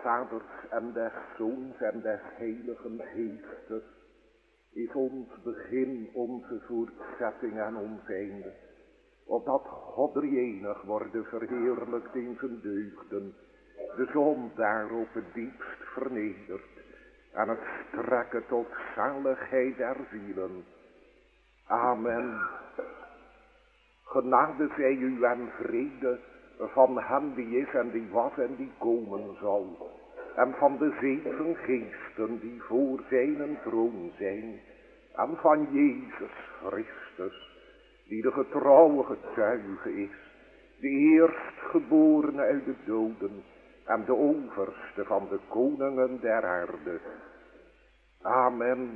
Vaders en des Zoons en des Heiligen Geestes is ons begin, onze voortzetting en ons einde. Opdat God drie-enig worden verheerlijkt in zijn deugden, de zon daarop het diepst vernedert en het strekken tot zaligheid der zielen. Amen. Genade zij u en vrede van hem die is en die was en die komen zal, en van de 7 geesten die voor zijn troon zijn, en van Jezus Christus, die de getrouwe getuige is, de eerstgeborene uit de doden en de overste van de koningen der aarde. Amen.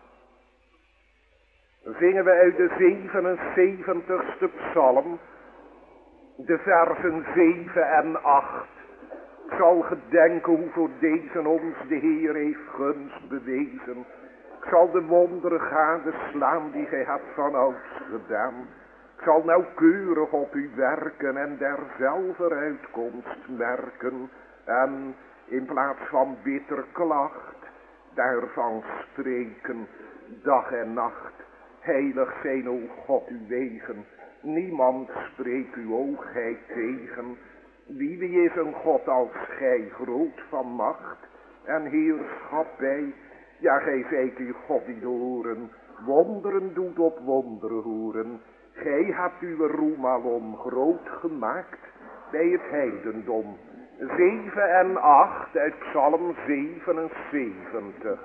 Zingen we uit de 77ste psalm, de versen 7 en 8. Ik zal gedenken hoe voor deze ons de Heer heeft gunst bewezen. Ik zal de wonderen gadeslaan die gij hebt vanouds gedaan. Ik zal nauwkeurig op u werken en derzelver uitkomst merken. En in plaats van bitter klacht daarvan spreken, dag en nacht. Heilig zijn, o God, uw wegen. Niemand spreekt uw oogheid tegen. Wie is een God als gij, groot van macht en heerschappij? Ja, gij zijt uw God die de oren wonderen doet op wonderen horen. Gij hebt uw roem alom groot gemaakt bij het heidendom. 7 en 8 uit Psalm 77.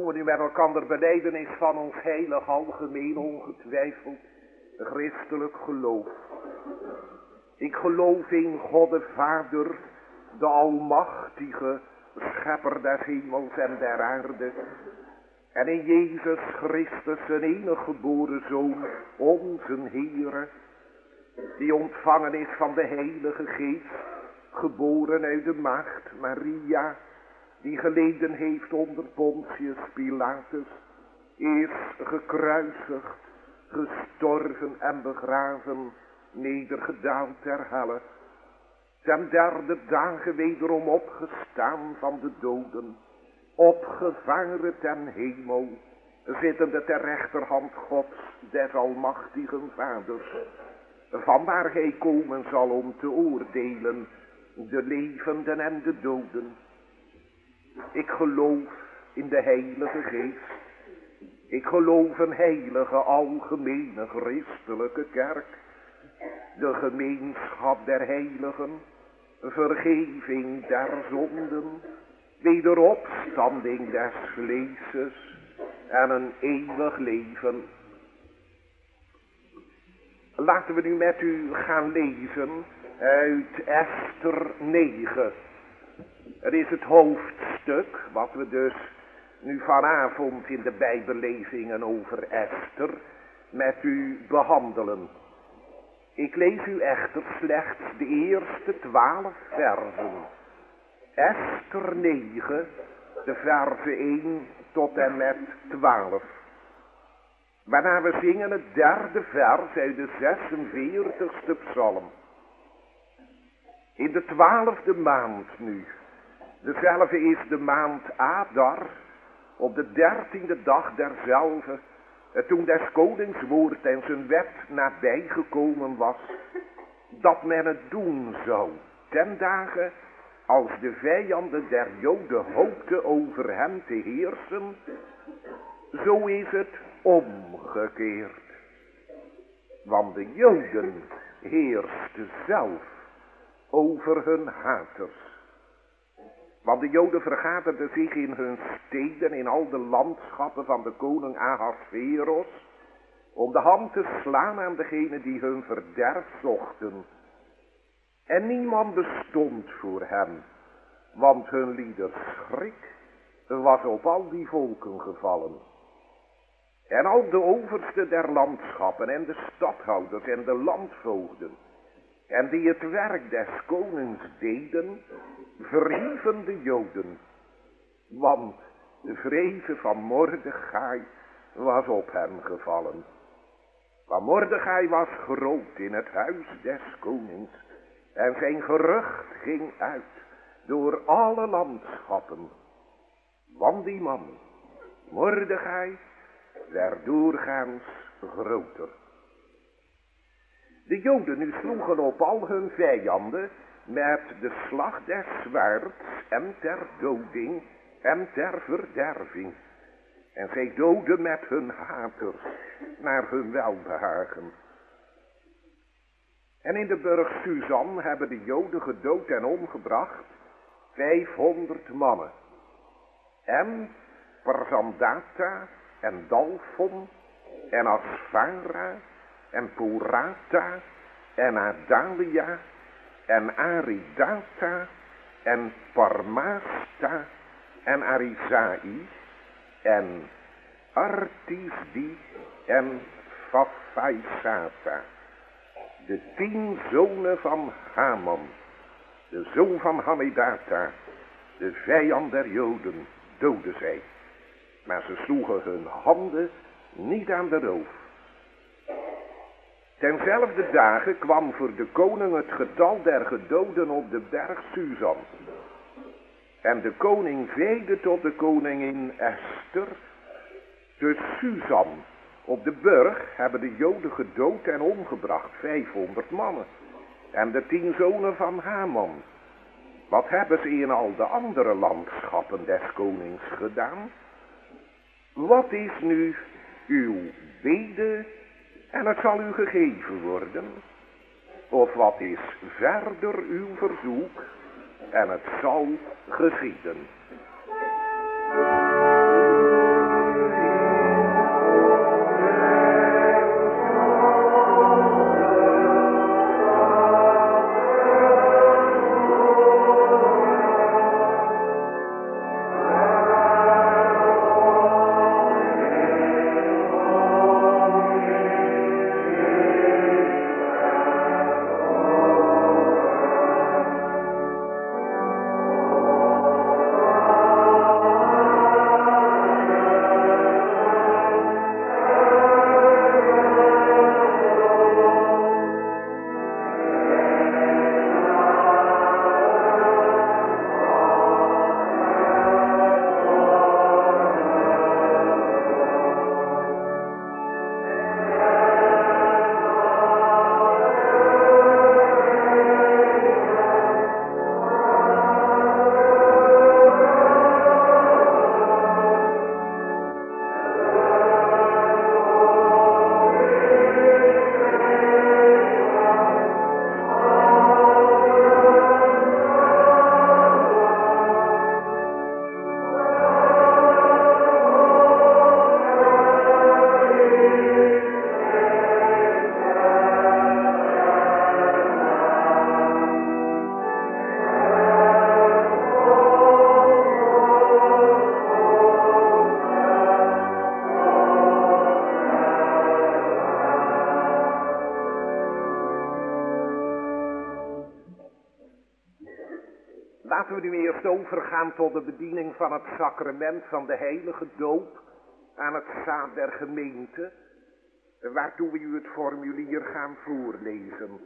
doen we nu met elkaar belijdenis van ons heilig algemeen ongetwijfeld christelijk geloof. Ik geloof in God de Vader, de almachtige schepper des hemels en der aarde. En in Jezus Christus, zijn enige geboren Zoon, onze Heere, die ontvangen is van de Heilige Geest, geboren uit de maagd Maria, die geleden heeft onder Pontius Pilatus, is gekruisigd, gestorven en begraven, nedergedaald ter helle, ten derde dagen wederom opgestaan van de doden, opgevaren ten hemel, zittende ter rechterhand Gods, des almachtigen Vaders, vanwaar hij komen zal om te oordelen de levenden en de doden. Ik geloof in de Heilige Geest. Ik geloof een heilige, algemene, christelijke kerk. De gemeenschap der heiligen, vergeving der zonden, wederopstanding des vleeses en een eeuwig leven. Laten we nu met u gaan lezen uit Ester 9. Het is het hoofdstuk wat we dus nu vanavond in de Bijbellezingen over Ester met u behandelen. Ik lees u echter slechts de eerste 12 versen. Ester 9, de versen 1 tot en met 12. Waarna we zingen het derde vers uit de 46e psalm. In de 12e maand nu, dezelfde is de maand Adar, op de 13e dag derzelve, toen des konings woord en zijn wet nabijgekomen was, dat men het doen zou, ten dagen als de vijanden der Joden hoopten over hem te heersen, zo is het omgekeerd. Want de Joden heersten zelf over hun haters. Want de Joden vergaderden zich in hun steden, in al de landschappen van de koning Ahasveros, om de hand te slaan aan degenen die hun verderf zochten. En niemand bestond voor hen, want hun lieder schrik was op al die volken gevallen. En al de oversten der landschappen en de stadhouders en de landvoogden, en die het werk des konings deden, verhieven de Joden, want de vreeze van Mordechai was op hem gevallen. Want Mordechai was groot in het huis des konings, en zijn gerucht ging uit door alle landschappen. Want die man, Mordechai, werd doorgaans groter. De Joden nu sloegen op al hun vijanden met de slag des zwaards en ter doding en ter verderving. En zij doden met hun haters naar hun welbehagen. En in de burcht Suzan hebben de Joden gedood en omgebracht 500 mannen. En Parzandata en Dalfon en Asfara en Porata en Adalia en Aridata en Parmasta en Arizai en Artisdi en Fafaisata. De 10 zonen van Haman, de zoon van Hammedata, de vijand der Joden, doodden zij. Maar ze sloegen hun handen niet aan de roof. Tenzelfde dagen kwam voor de koning het getal der gedoden op de berg Suzan. En de koning zeide tot de koningin Ester, te Suzan, op de burg hebben de Joden gedood en omgebracht 500 mannen. En de 10 zonen van Haman. Wat hebben ze in al de andere landschappen des konings gedaan? Wat is nu uw bede en het zal u gegeven worden? Of wat is verder uw verzoek en het zal geschieden? Laten we nu eerst overgaan tot de bediening van het sacrament van de heilige doop aan het zaad der gemeente, waartoe we u het formulier gaan voorlezen.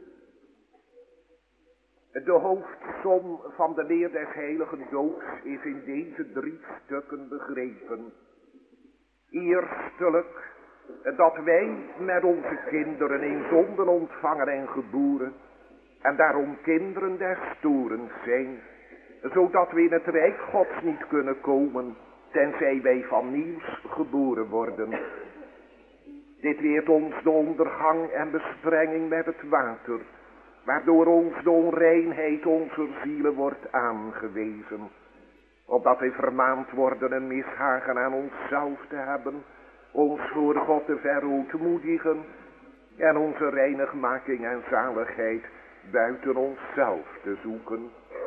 De hoofdsom van de leer des heilige doops is in deze 3 stukken begrepen. Eerstelijk, dat wij met onze kinderen in zonden ontvangen en geboren, en daarom kinderen des torens zijn, zodat we in het rijk Gods niet kunnen komen, tenzij wij van nieuws geboren worden. Dit leert ons de ondergang en besprenging met het water, waardoor ons de onreinheid onze zielen wordt aangewezen, opdat wij vermaand worden een mishagen aan onszelf te hebben, ons voor God te verootmoedigen en onze reinigmaking en zaligheid buiten onszelf te zoeken.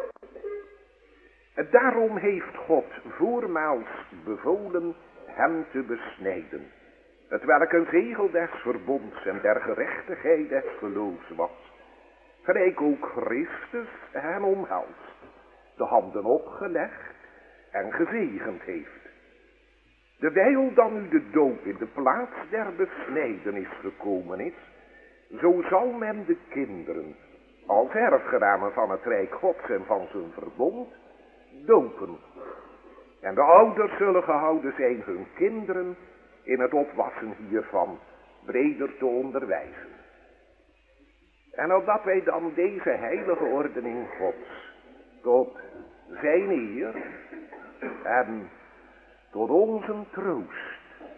Daarom heeft God voormaals bevolen hem te besnijden, hetwelk een zegel des verbonds en der gerechtigheid des geloofs was, gelijk ook Christus hem omhelst, de handen opgelegd en gezegend heeft. Terwijl dan nu de doop in de plaats der besnijdenis gekomen is, zo zal men de kinderen, als erfgenamen van het rijk Gods en van zijn verbond, dopen. En de ouders zullen gehouden zijn hun kinderen in het opwassen hiervan breder te onderwijzen. En opdat wij dan deze heilige ordening Gods tot zijn eer en tot onze troost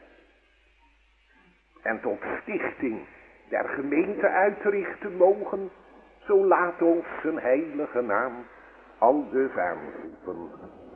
en tot stichting der gemeente uitrichten mogen, zo laat ons zijn heilige naam aldus aanroepen.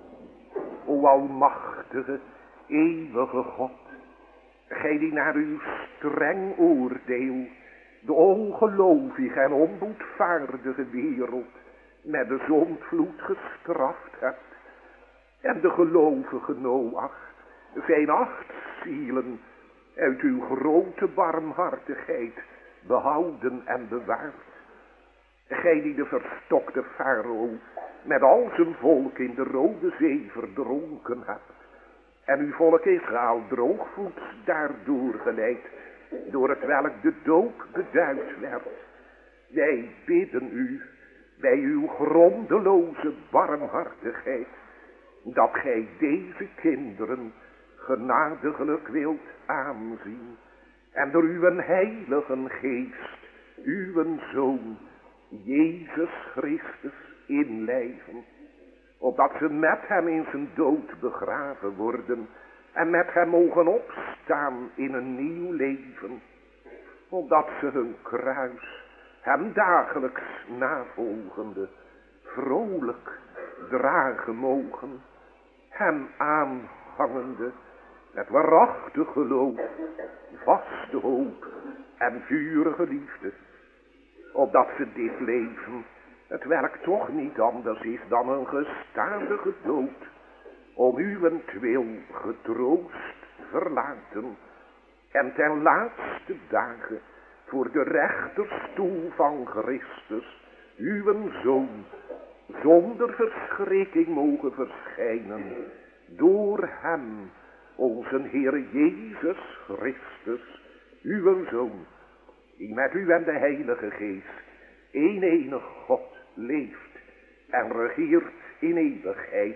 O almachtige, eeuwige God, gij die naar uw streng oordeel de ongelovige en onboedvaardige wereld met de zondvloed gestraft hebt, en de gelovige Noach zijn 8 zielen uit uw grote barmhartigheid behouden en bewaard. Gij die de verstokte farao met al zijn volk in de Rode Zee verdronken hebt, en uw volk Israël droogvoets daardoor geleid, door het welk de doop beduid werd. Wij bidden u bij uw grondeloze barmhartigheid, dat gij deze kinderen genadiglijk wilt aanzien, en door uw heilige geest, uw Zoon, Jezus Christus, inlijven, opdat ze met hem in zijn dood begraven worden en met hem mogen opstaan in een nieuw leven, opdat ze hun kruis, hem dagelijks navolgende, vrolijk dragen mogen, hem aanhangende met waarachtig geloof, vaste hoop en vurige liefde, opdat ze dit leven, hetwelk toch niet anders is dan een gestadige dood, om uwentwil getroost verlaten en ten laatste dagen voor de rechterstoel van Christus, uw Zoon, zonder verschrikking mogen verschijnen, door hem, onze Heer Jezus Christus, uw Zoon, die met u en de Heilige Geest, één enig God, leeft en regeert in eeuwigheid.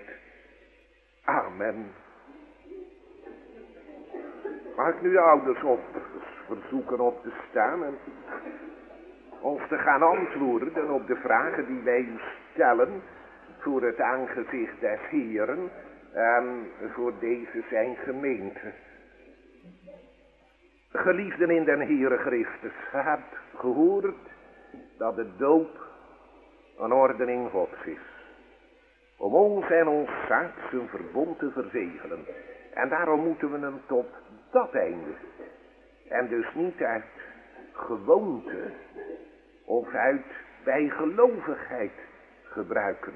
Amen. Mag ik nu de ouders verzoeken op te staan en ons te gaan antwoorden op de vragen die wij u stellen voor het aangezicht des Heeren en voor deze zijn gemeente. Geliefden in den Heere Christus, ge hebt gehoord dat de doop een ordening Gods is, om ons en ons zaad zijn verbond te verzegelen. En daarom moeten we hem tot dat einde, en dus niet uit gewoonte of uit bijgelovigheid gebruiken.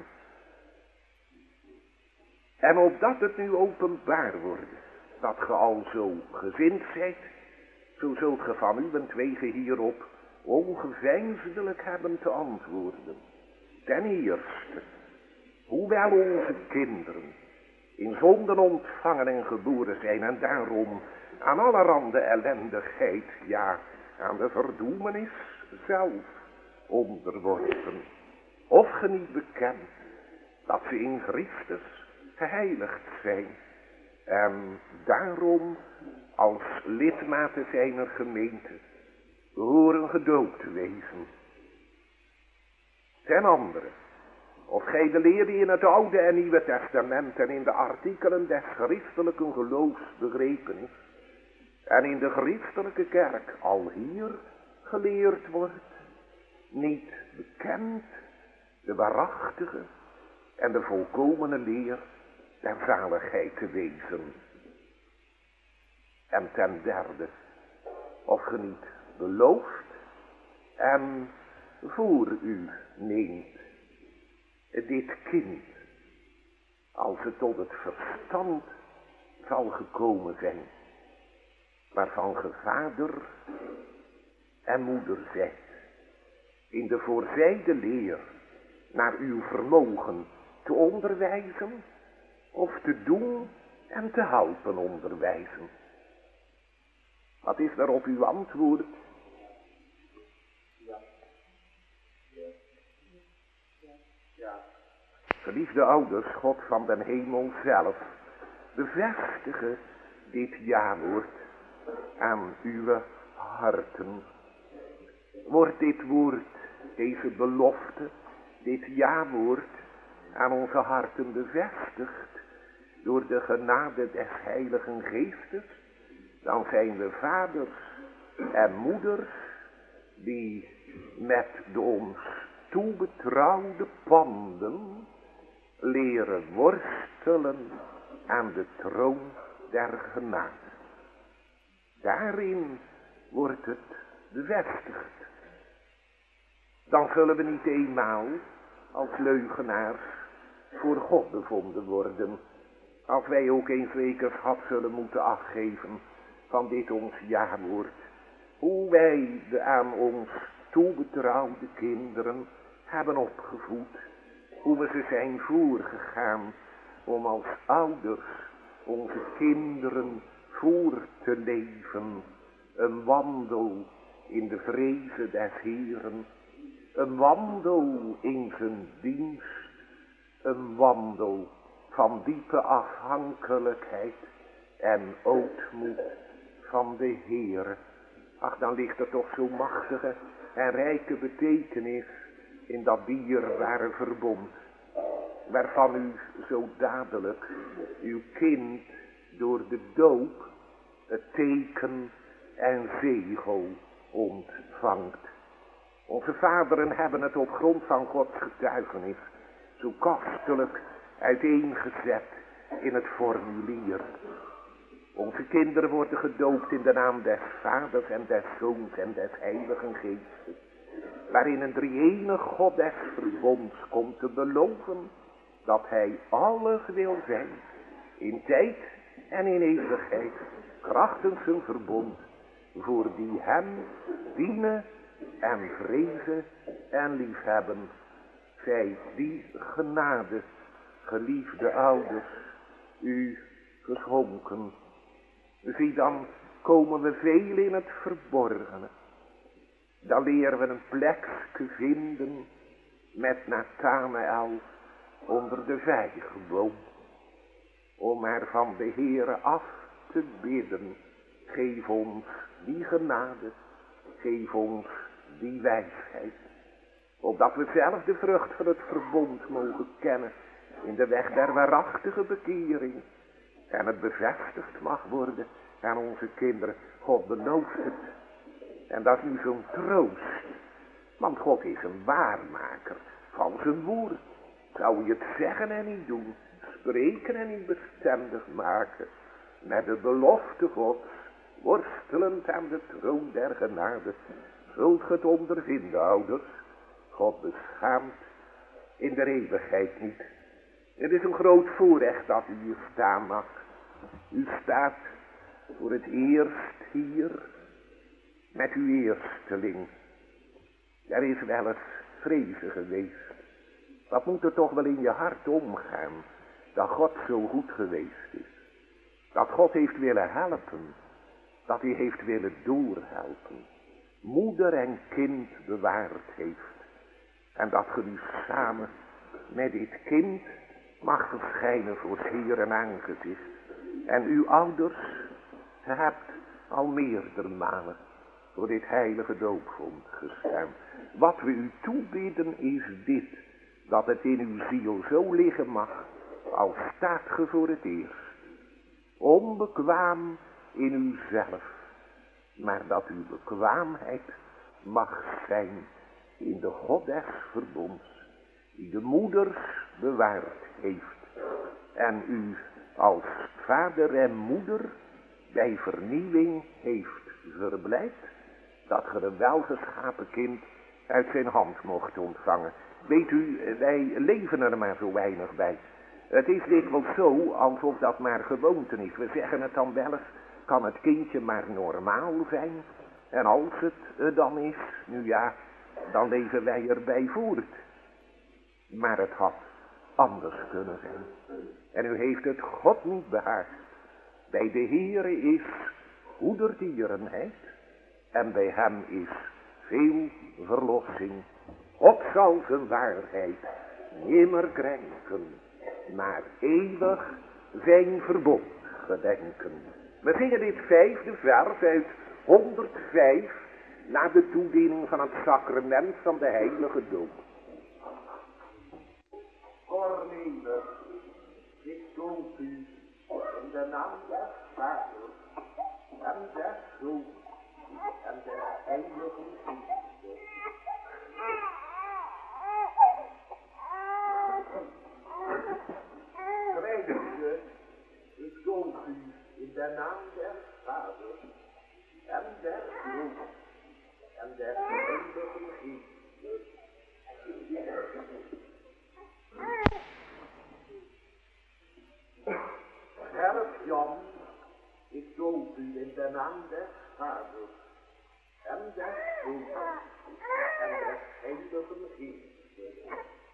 En opdat het nu openbaar wordt dat ge al zo gezind zijt, zo zult ge van uwentwege hierop ongeveinsdelijk hebben te antwoorden. Ten eerste, Hoewel onze kinderen in zonden ontvangen en geboren zijn en daarom aan allerhande ellendigheid, ja, aan de verdoemenis zelf onderworpen. Of ge niet bekend dat ze in Christus geheiligd zijn en daarom als lidmaten zijner gemeente behoren gedoopt te wezen. Ten andere, of gij de leer die in het Oude en Nieuwe Testament en in de artikelen des christelijke geloofs begrepen is en in de christelijke kerk al hier geleerd wordt, niet bekend de waarachtige en de volkomene leer der zaligheid te wezen. En ten derde, of ge niet belooft en voor u neemt dit kind, als het tot het verstand zal gekomen zijn, waarvan ge vader en moeder zijt, in de voorzijde leer naar uw vermogen te onderwijzen of te doen en te helpen onderwijzen. Wat is daarop uw antwoord? Geliefde ouders, God van den hemel zelf, bevestige dit jawoord aan uw harten. Wordt dit woord, deze belofte, dit jawoord aan onze harten bevestigd door de genade des Heiligen Geestes, dan zijn we vaders en moeders die met de ons toebetrouwde panden leren worstelen aan de troon der genade. Daarin wordt het bevestigd. Dan zullen we niet eenmaal als leugenaars voor God bevonden worden, als wij ook eens rekenschap zullen moeten afgeven van dit ons jawoord, hoe wij de aan ons toebetrouwde kinderen hebben opgevoed, hoe we ze zijn voorgegaan om als ouders onze kinderen voor te leven, een wandel in de vreze des Heeren, een wandel in zijn dienst, een wandel van diepe afhankelijkheid en ootmoed van de Heere. Ach, dan ligt er toch zo'n machtige en rijke betekenis in dat dierbare verbond, waarvan u zo dadelijk uw kind door de doop het teken en zegel ontvangt. Onze vaderen hebben het op grond van Gods getuigenis zo kostelijk uiteengezet in het formulier. Onze kinderen worden gedoopt in de naam des Vaders en des Zoons en des Heiligen Geestes, waarin een drie-enige God des verbonds komt te beloven dat hij alles wil zijn, in tijd en in eeuwigheid, krachtens zijn verbond, voor die hem dienen en vrezen en liefhebben. Zij die genade, geliefde ouders, u geschonken. Zie, dan komen we veel in het verborgene. Dan leren we een plekje vinden met Nathanael onder de vijgenboom, om er van de Heere af te bidden. Geef ons die genade, geef ons die wijsheid, opdat we zelf de vrucht van het verbond mogen kennen in de weg der waarachtige bekering, en het bevestigd mag worden aan onze kinderen. God belooft het. En dat is nu zo'n troost, want God is een waarmaker van zijn woord. Zou je het zeggen en niet doen, spreken en niet bestendig maken, met de belofte Gods, worstelend aan de troon der genade, zult ge het ondervinden, ouders. God beschaamt in de eeuwigheid niet. Het is een groot voorrecht dat u hier staan mag. U staat voor het eerst hier met uw eersteling. Er is wel eens vrezen geweest Dat moet er toch wel in je hart omgaan, dat God zo goed geweest is. Dat God heeft willen helpen, dat hij heeft willen doorhelpen. Moeder en kind bewaard heeft. En dat ge nu samen met dit kind mag verschijnen voor het Heeren aangezicht. En uw ouders hebt al meerdere malen voor dit heilige doopvond gestaan. Wat we u toebidden is dit, dat het in uw ziel zo liggen mag, als staat ge voor het eerst. Onbekwaam in uzelf, maar dat uw bekwaamheid mag zijn in de God des verbonds, die de moeders bewaard heeft, en u als vader en moeder bij vernieuwing heeft verblijd, dat ge een welgeschapen kind uit zijn hand mocht ontvangen. Weet u, wij leven er maar zo weinig bij. Het is dikwijls zo, alsof dat maar gewoonte is. We zeggen het dan wel eens, kan het kindje maar normaal zijn. En als het dan is, nu ja, dan leven wij erbij voort. Maar het had anders kunnen zijn. En u heeft het God niet behaagd. Bij de Heere is goedertierenheid. En bij hem is veel verlossing. God zal zijn waarheid nimmer krenken, maar eeuwig zijn verbond gedenken. We zingen dit 5e vers uit 105 na de toediening van het sacrament van de heilige doop. Cornelis, ik doop u in de naam des Vaders en des Zoons en des Heiligen Geestes. Heilige, ik doop u in de naam des Vaders en des Zoons en des Heiligen Geestes. Herf Jan, ik doop u in de naam des Vaders en des Zoons en des Heiligen Geestes.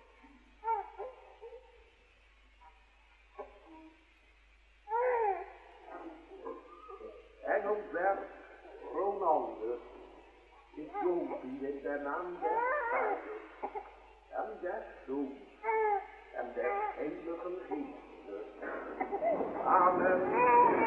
Engelbert Ronaldus, ik doop u in de naam des Vaders en des Zoons en des Heiligen Geestes. Amen.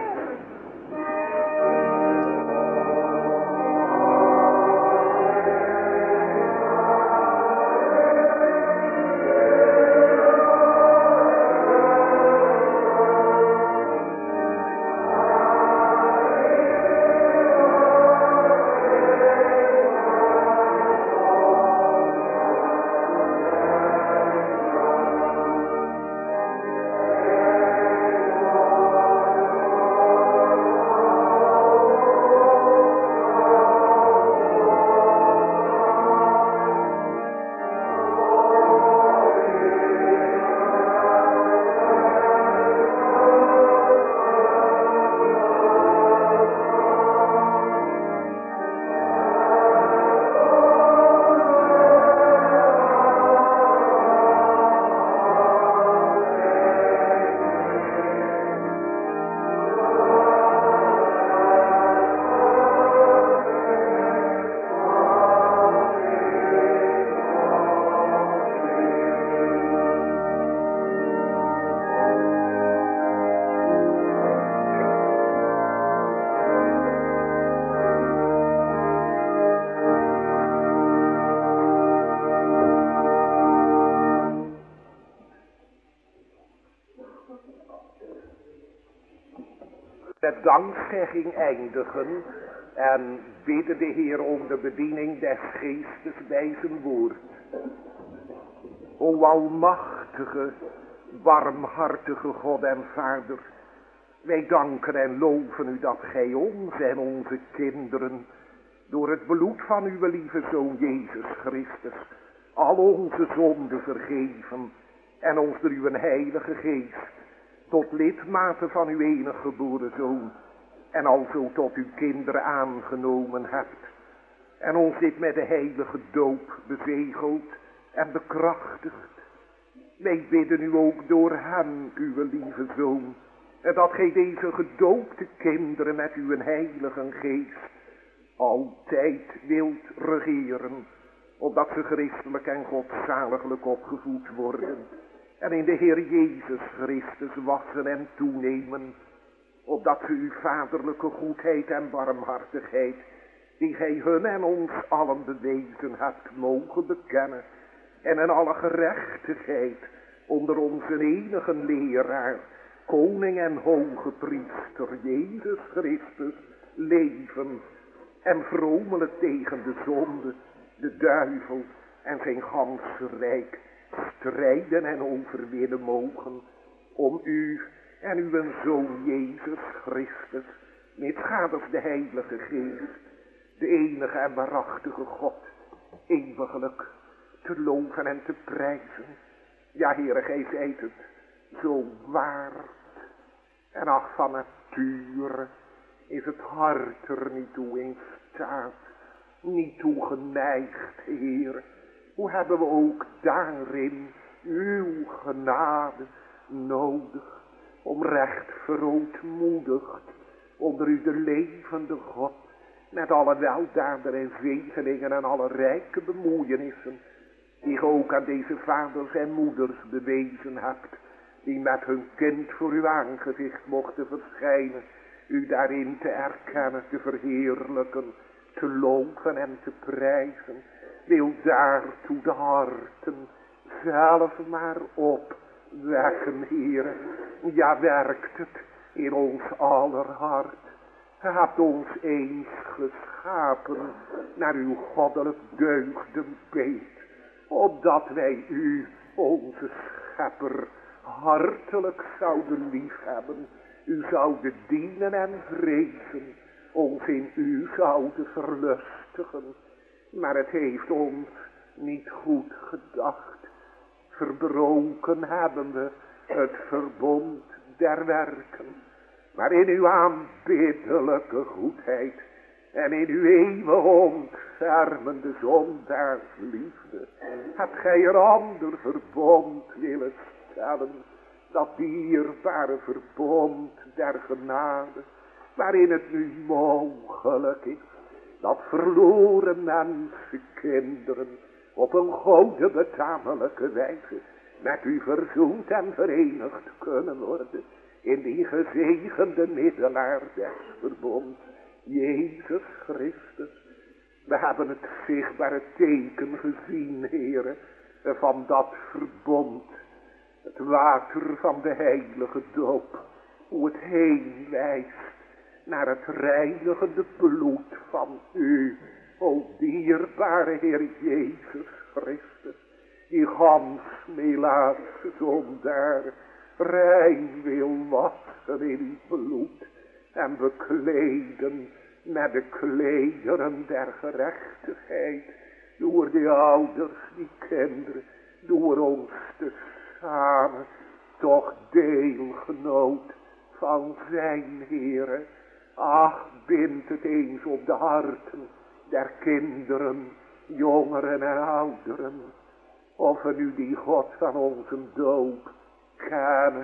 Met dankzegging eindigen en bidden de Heer om de bediening des Geestes bij zijn woord. O almachtige, barmhartige God en Vader, wij danken en loven u dat gij ons en onze kinderen door het bloed van uw lieve Zoon Jezus Christus al onze zonden vergeven en ons door uw heilige geest tot lidmaten van uw enige geboren Zoon en alzo tot uw kinderen aangenomen hebt en ons dit met de heilige doop bezegeld en bekrachtigd Wij bidden u ook door hem, uw lieve Zoon, en dat gij deze gedoopte kinderen met uw heilige geest altijd wilt regeren, opdat ze christelijk en godzaliglijk opgevoed worden en in de Heer Jezus Christus wassen en toenemen, opdat ze uw vaderlijke goedheid en barmhartigheid, die gij hun en ons allen bewezen hebt, mogen bekennen en in alle gerechtigheid onder onze enige leraar, koning en hoge priester Jezus Christus leven en vromelen tegen de zonde, de duivel en zijn ganse rijk strijden en overwinnen mogen, om u en uw Zoon Jezus Christus, mitsgaders de Heilige Geest, de enige en waarachtige God, eeuwiglijk te loven en te prijzen. Ja, Heere, gij zijt het zo waard. En ach, van nature is het hart er niet toe in staat, niet toe geneigd, Heer. Hoe hebben we ook daarin uw genade nodig, om recht verootmoedigd onder u de levende God, met alle weldaden en zegeningen en alle rijke bemoeienissen, die ge ook aan deze vaders en moeders bewezen hebt, die met hun kind voor uw aangezicht mochten verschijnen, u daarin te erkennen, te verheerlijken, te loven en te prijzen. Wil daartoe de harten zelf maar opwekken, Heere. Ja, werkt het in ons aller hart. Ge hebt ons eens geschapen naar uw goddelijk deugdenbeeld, opdat wij u, onze schepper, hartelijk zouden liefhebben, u zouden dienen en vrezen, ons in u zouden verlustigen. Maar het heeft ons niet goed gedacht. Verbroken hebben we het verbond der werken. Maar in uw aanbiddelijke goedheid en in uw eeuwig ontfermende zondaarsliefde hebt gij een ander verbond willen stellen, dat dierbare verbond der genade, waarin het nu mogelijk is dat verloren mensenkinderen op een goede betamelijke wijze met u verzoend en verenigd kunnen worden in die gezegende middelaar des verbonds, Jezus Christus. We hebben het zichtbare teken gezien, Heere, van dat verbond, het water van de heilige doop, hoe het heen wijst naar het reinigende bloed van u, o dierbare Heer Jezus Christus, die gans melaatse zondaar rein wil wassen in uw bloed en bekleden met de klederen der gerechtigheid, door de ouders, die kinderen, door ons te samen, toch deelgenoot van zijn Heere. Ach, bind het eens op de harten der kinderen, jongeren en ouderen, of we nu die God van onze doop kennen,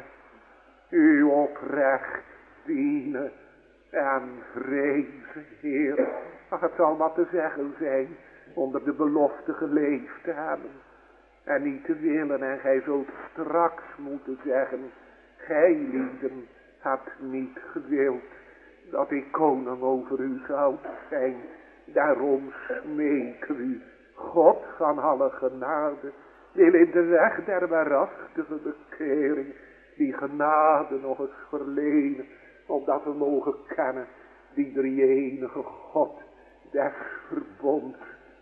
u oprecht dienen en vrezen, Heer. Ach, het zal wat te zeggen zijn onder de belofte geleefd te hebben en niet te willen, en gij zult straks moeten zeggen, gij lieden hebt niet gewild dat ik koning over u zou zijn. Daarom smeken u, God van alle genade, wil in de weg der waarachtige bekering die genade nog eens verlenen, opdat we mogen kennen die drie-enige God des verbonds,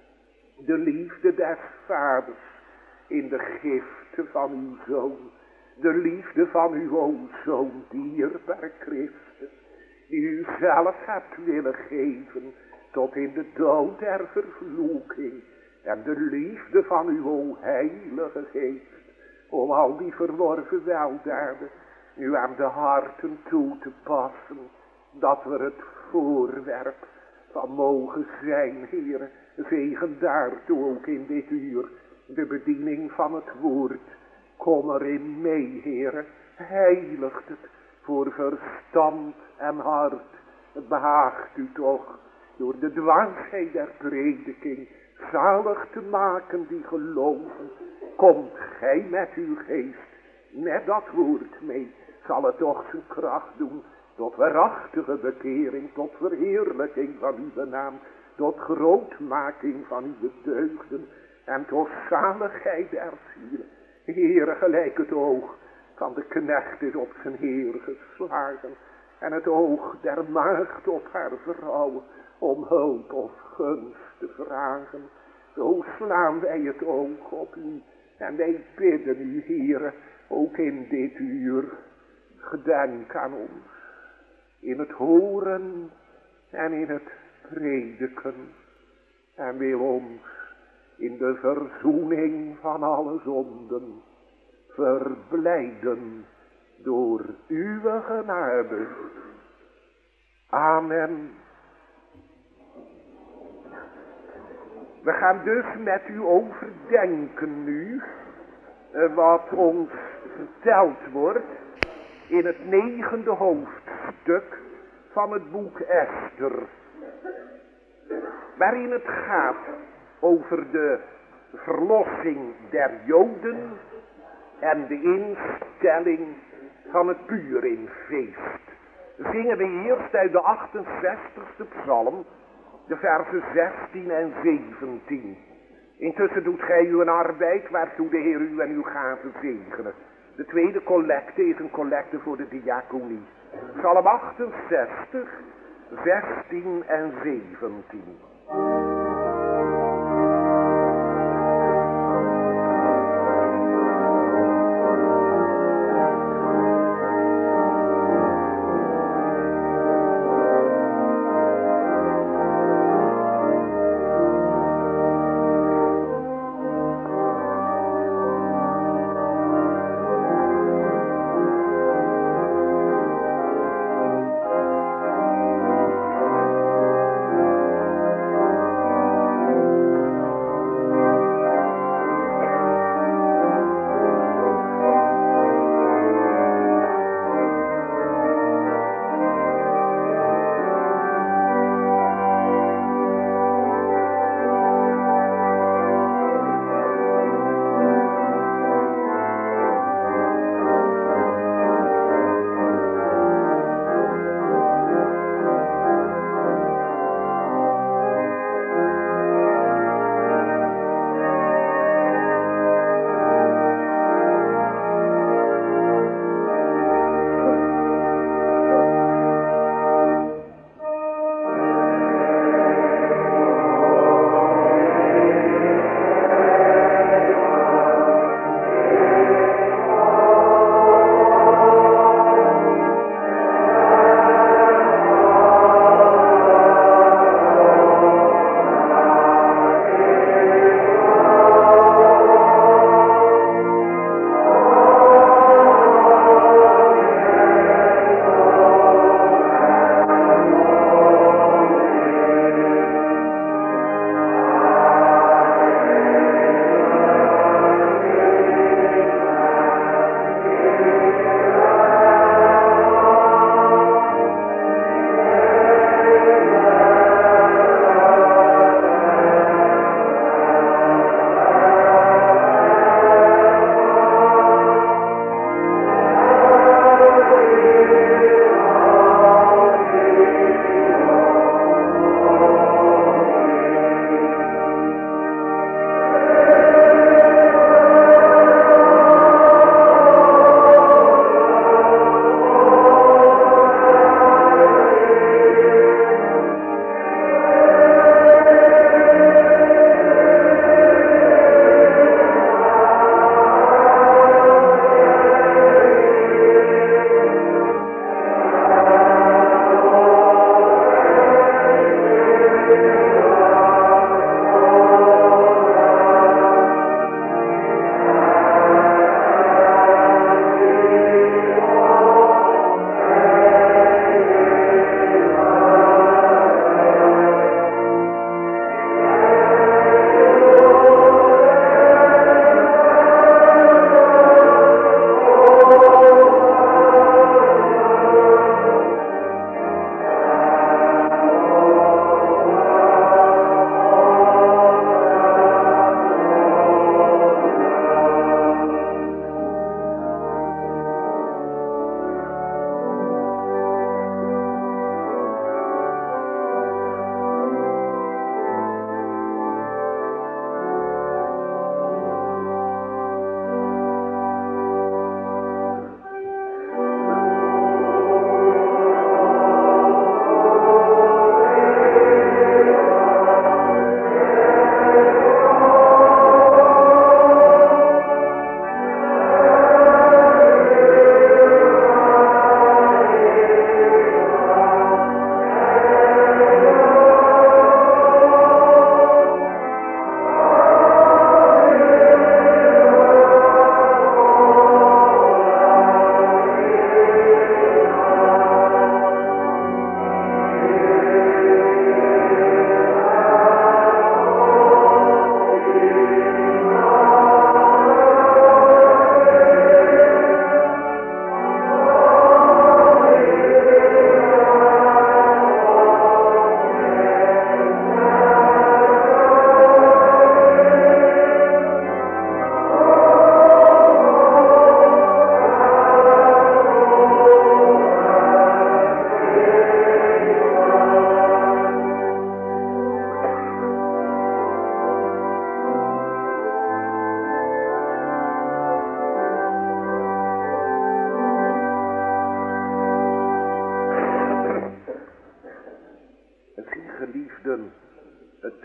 de liefde des vaders in de gifte van uw Zoon, de liefde van uw Zoon, dierbaar Christus, die u zelf hebt willen geven tot in de dood der vervloeking, en de liefde van uw heilige geest, om al die verworven weldaden u aan de harten toe te passen, dat we het voorwerp van mogen zijn, Heere. Zegen daartoe ook in dit uur de bediening van het woord. Kom erin mee, Heere, heiligt het voor verstand en hart. Het behaagt u toch door de dwaasheid der prediking zalig te maken die geloven. Komt gij met uw geest, met dat woord mee, zal het toch zijn kracht doen tot waarachtige bekering, tot verheerlijking van uw naam, tot grootmaking van uw deugden en tot zaligheid der zielen. Heere, gelijk het oog van de knecht is op zijn heer geslagen en het oog der maagd op haar vrouw om hulp of gunst te vragen. Zo slaan wij het oog op u en wij bidden u, Heere, ook in dit uur, gedenk aan ons, in het horen en in het prediken, en wil ons in de verzoening van alle zonden verblijden door uw genade. Amen. We gaan dus met u overdenken nu wat ons verteld wordt in het 9e hoofdstuk van het boek Ester, waarin het gaat over de verlossing der Joden en de instelling van het Purimfeest. Zingen we eerst uit de 68e psalm, de versen 16 en 17. Intussen doet gij uw arbeid, waartoe de Heer u en uw gaven zegenen. De tweede collecte is een collecte voor de diaconie. Psalm 68, 16 en 17.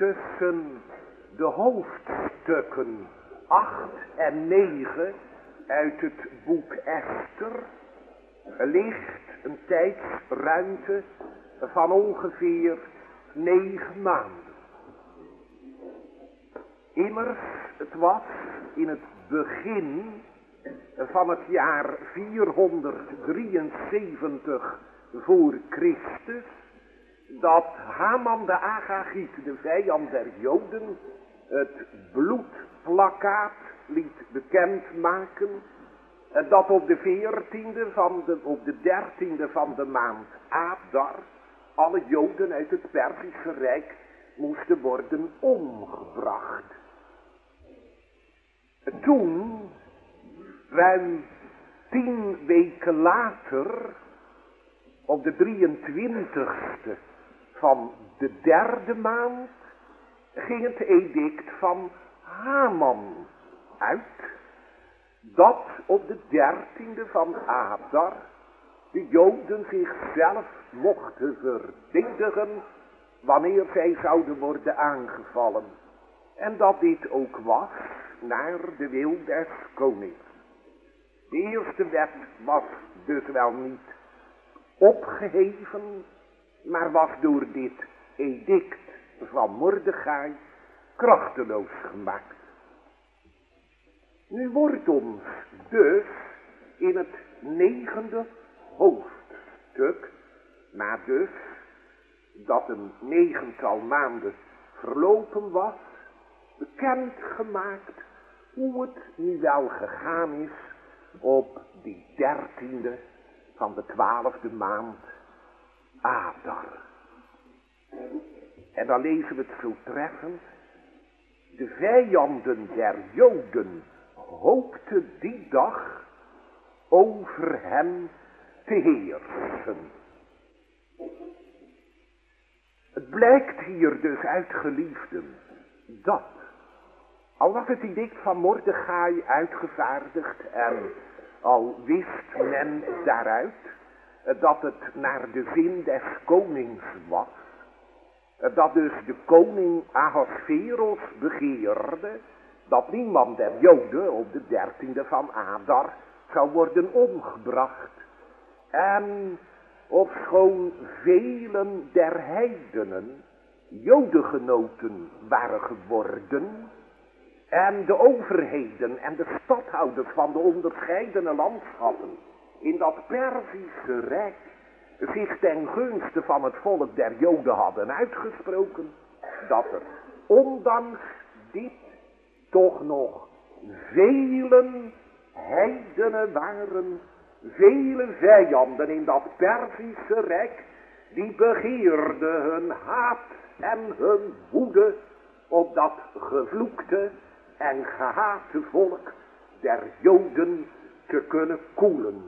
tussen de hoofdstukken 8 en 9 uit het boek Esther ligt een tijdsruimte van ongeveer 9 maanden. Immers, het was in het begin van het jaar 473 voor Christus dat Haman de Agagiet, de vijand der Joden, het bloedplakkaat liet bekendmaken dat op de 13e van de maand Adar alle Joden uit het Perzische Rijk moesten worden omgebracht. Toen, ruim 10 weken later, op de 23e van de 3e maand, ging het edict van Haman uit, dat op de 13e van Adar de Joden zichzelf mochten verdedigen wanneer zij zouden worden aangevallen. En dat dit ook was naar de wil des konings. De eerste wet was dus wel niet opgeheven, maar was door dit edict van Mordechai krachteloos gemaakt. Nu wordt ons dus in het 9e hoofdstuk, na dus dat een 9-tal maanden verlopen was, bekendgemaakt hoe het nu wel gegaan is op die 13e van de 12e maand Adar. En dan lezen we het zo treffend. De vijanden der Joden hoopten die dag over hen te heersen. Het blijkt hier dus uit, geliefden, dat, al was het edict van Mordechai uitgevaardigd en al wist men daaruit dat het naar de zin des konings was, dat dus de koning Ahasveros begeerde dat niemand der Joden op de 13e van Adar zou worden omgebracht. En ofschoon velen der heidenen Jodengenoten waren geworden en de overheden en de stadhouders van de onderscheidene landschappen in dat Perzische Rijk zich ten gunste van het volk der Joden hadden uitgesproken, dat er ondanks dit toch nog velen heidenen waren, vele vijanden in dat Perzische Rijk, die begeerden hun haat en hun woede op dat gevloekte en gehate volk der Joden te kunnen koelen.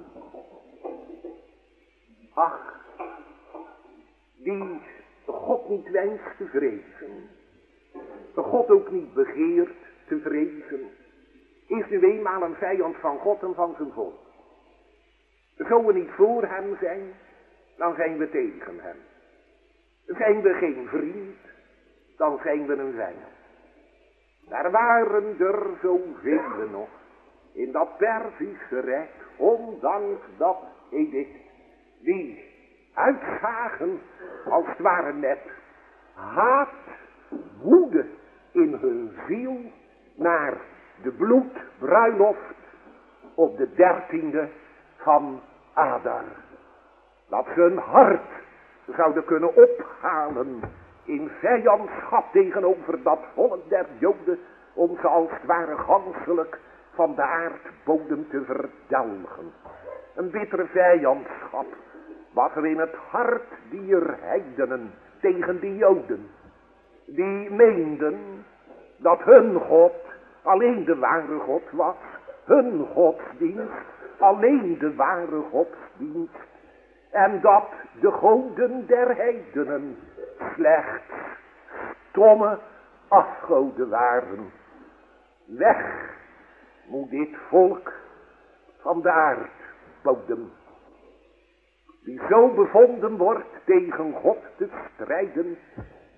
Ach, die God niet wenst te vrezen, God ook niet begeert te vrezen, is nu eenmaal een vijand van God en van zijn volk. Zo we niet voor hem zijn, dan zijn we tegen hem. Zijn we geen vriend, dan zijn we een vijand. Daar waren er zoveel nog in dat Perzische Rijk, ondanks dat edict, die uitzagen als het ware net haat, woede in hun ziel naar de bloedbruiloft op de 13e van Adar. Dat ze hun hart zouden kunnen ophalen in vijandschap tegenover dat volk der Joden, om ze als het ware ganselijk van de aardbodem te verdelgen. Een bittere vijandschap was er in het hart dier heidenen tegen die Joden, die meenden dat hun God alleen de ware God was, hun godsdienst alleen de ware godsdienst, en dat de goden der heidenen slechts stomme afgoden waren. Weg moet dit volk van de aardbodem, die zo bevonden wordt tegen God te strijden,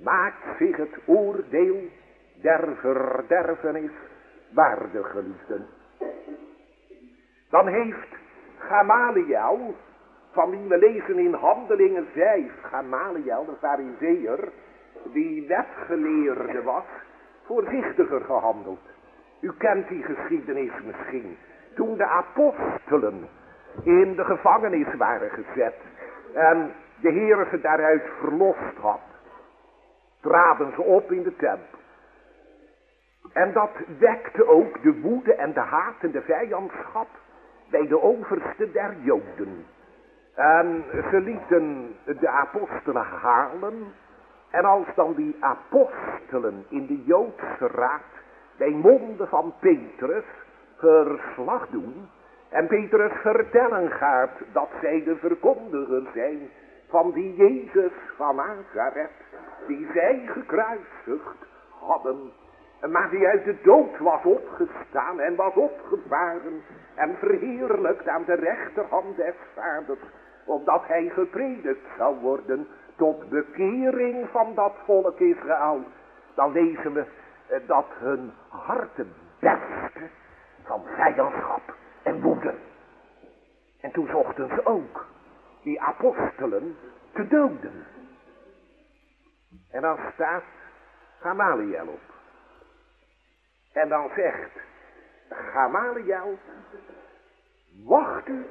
maakt zich het oordeel der verderfenis waardig, geliefden. Dan heeft Gamaliel, van wie we lezen in Handelingen 5, Gamaliel, de Farizeeër, die wetgeleerde was, voorzichtiger gehandeld. U kent die geschiedenis misschien. Toen de apostelen in de gevangenis waren gezet en de Heer ze daaruit verlost had, traden ze op in de tempel. En dat wekte ook de woede en de haat en de vijandschap bij de overste der Joden. En ze lieten de apostelen halen. En als dan die apostelen in de Joodse raad bij monden van Petrus verslag doen, en Petrus vertellen gaat dat zij de verkondiger zijn van die Jezus van Nazareth, die zij gekruisigd hadden, maar die uit de dood was opgestaan en was opgevaren en verheerlijkt aan de rechterhand des Vaders, opdat hij gepredikt zou worden tot bekering van dat volk Israël. Dan lezen we dat hun harten bersten van vijandschap en woede. En toen zochten ze ook die apostelen te doden. En dan staat Gamaliel op. En dan zegt Gamaliel, wacht u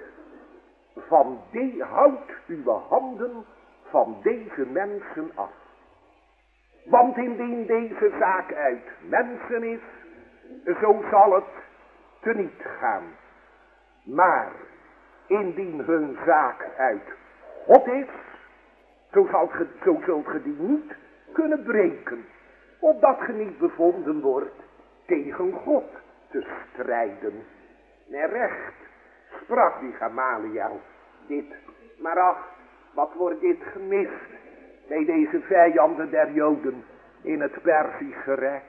houd uw handen van deze mensen af. Want indien deze zaak uit mensen is, zo zal het teniet gaan. Maar indien hun zaak uit God is, zo zult ge die niet kunnen breken, opdat ge niet bevonden wordt tegen God te strijden. En recht sprak die Gamaliel dit, maar ach, wat wordt dit gemist bij deze vijanden der Joden in het Perzische Rijk.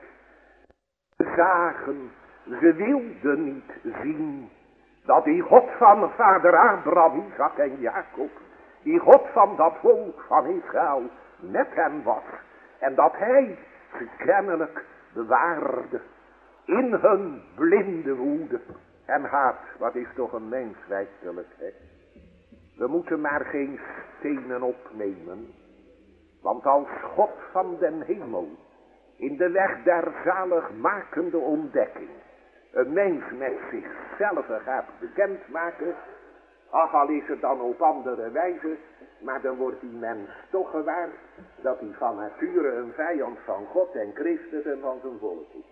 Ze wilden niet zien dat die God van vader Abraham, Isaac en Jacob, die God van dat volk van Israël met hem was. En dat hij ze kennelijk bewaarde in hun blinde woede en haat. Wat is toch een mens werkelijk, hè? We moeten maar geen stenen opnemen. Want als God van den hemel in de weg der zaligmakende ontdekking een mens met zichzelf gaat bekendmaken, ach, al is het dan op andere wijze, maar dan wordt die mens toch gewaar dat hij van nature een vijand van God en Christus en van zijn volk is.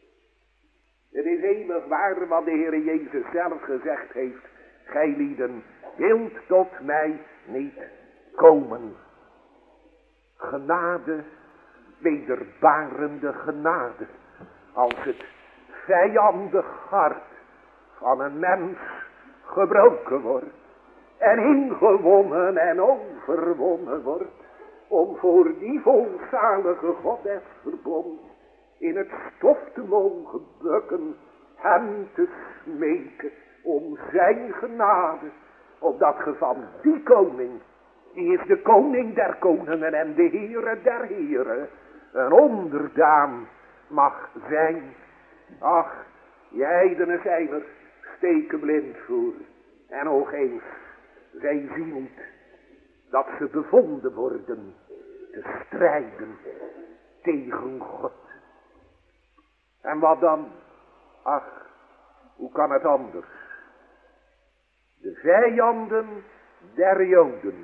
Het is eeuwig waar wat de Heer Jezus zelf gezegd heeft: gijlieden, wilt tot mij niet komen. Genade, wederbarende genade, als het vijandig hart van een mens gebroken wordt en ingewonnen en overwonnen wordt, om voor die volzalige God des verbonds in het stof te mogen bukken, hem te smeken om zijn genade, opdat ge van die koning, die is de koning der koningen en de Heere der heren, een onderdaan mag zijn. Ach, die heidenen zijn er stekenblind voor. En nog eens, zij zien niet dat ze bevonden worden te strijden tegen God. En wat dan? Ach, hoe kan het anders? De vijanden der Joden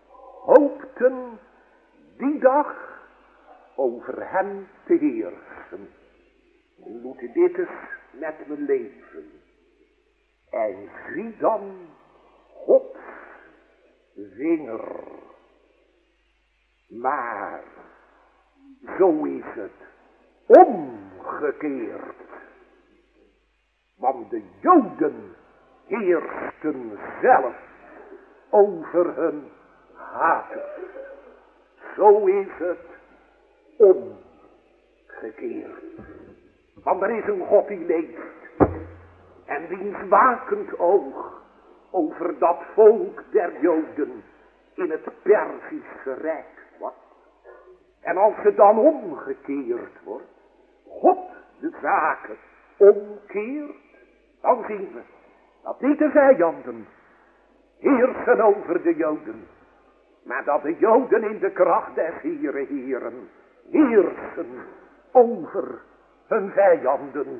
hoopten die dag over hen te heersen. We moeten dit eens met me leven. En zie dan Gods vinger. Maar zo is het omgekeerd. Want de Joden heersten zelf over hun haters. Zo is het omgekeerd. Want er is een God die leeft. En wiens wakend oog over dat volk der Joden in het Perzische Rijk was. En als het dan omgekeerd wordt, God de zaken omkeert, dan zien we dat niet de vijanden heersen over de Joden, maar dat de Joden in de kracht des Heren heersen over hun vijanden.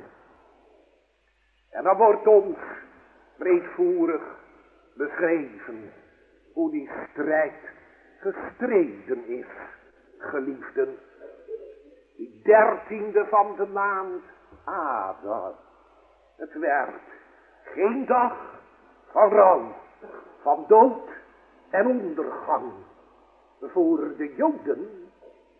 En dan wordt ons breedvoerig beschreven hoe die strijd gestreden is, geliefden. Die 13e van de maand Adar. Het werd geen dag van rouw, van dood en ondergang voor de Joden.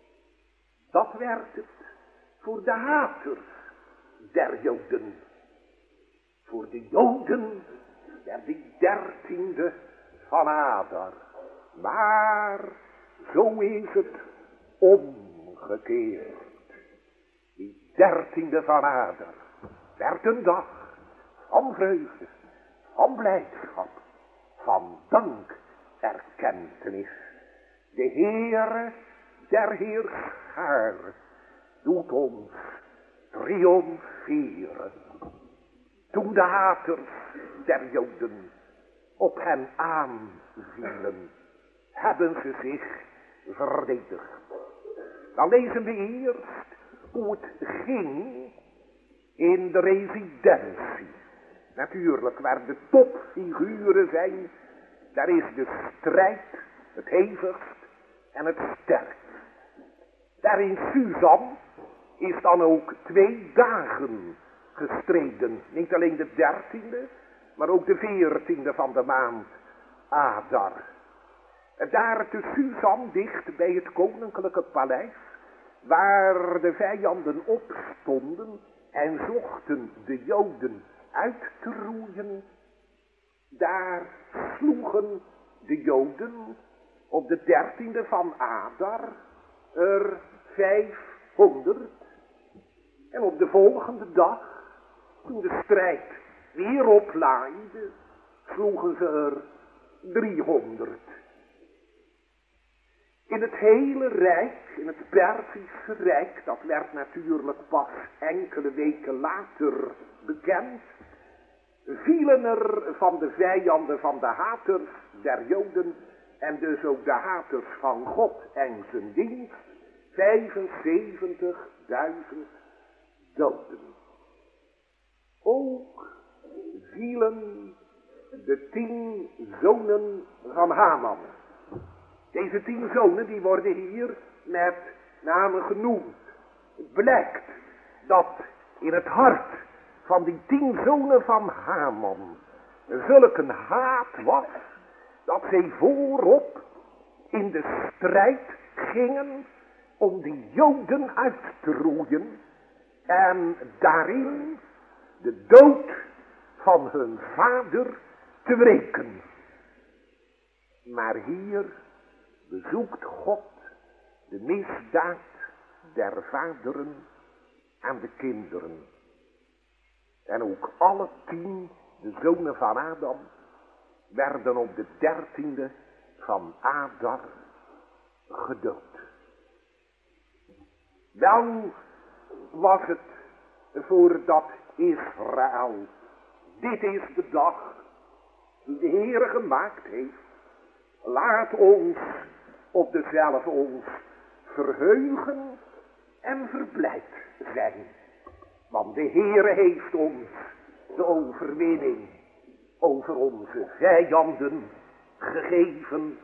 Dat werd het voor de haters der Joden. Voor de Joden werd die 13e van Adar. Maar zo is het omgekeerd. Die 13e van Adar werd een dag van vreugde, van blijdschap, van dankerkentenis. De Heere der Heerschaar doet ons triomferen. Toen de haters der Joden op hen aanvielen, hebben ze zich verdedigd. Dan lezen we eerst hoe het ging in de residentie. Natuurlijk, waar de topfiguren zijn, daar is de strijd het hevigst en het sterkst. Daar in Suzan is dan ook 2 dagen gestreden. Niet alleen de 13e, maar ook de 14e van de maand Adar. Daar te Suzan, dicht bij het koninklijke paleis, waar de vijanden opstonden en zochten de Joden uit te roeien, daar sloegen de Joden op de 13e van Adar er 500. En op de volgende dag, toen de strijd weer oplaaide, sloegen ze er 300. In het hele Rijk, in het Perzische Rijk, dat werd natuurlijk pas enkele weken later bekend, vielen er van de vijanden van de haters der Joden en dus ook de haters van God en zijn dienst 75.000 doden. Ook vielen de 10 zonen van Haman. Deze 10 zonen die worden hier met namen genoemd. Het blijkt dat in het hart van die 10 zonen van Haman zulk een haat was, dat zij voorop in de strijd gingen om die Joden uit te roeien en daarin de dood van hun vader te wreken. Maar hier bezoekt God de misdaad der vaderen aan de kinderen. En ook alle 10 de zonen van Adam werden op de 13e van Adar gedood. Dan was het voor dat Israël. Dit is de dag die de Heere gemaakt heeft. Laat ons op dezelfde ons verheugen en verblijd zijn. Want de Heere heeft ons de overwinning over onze vijanden gegeven.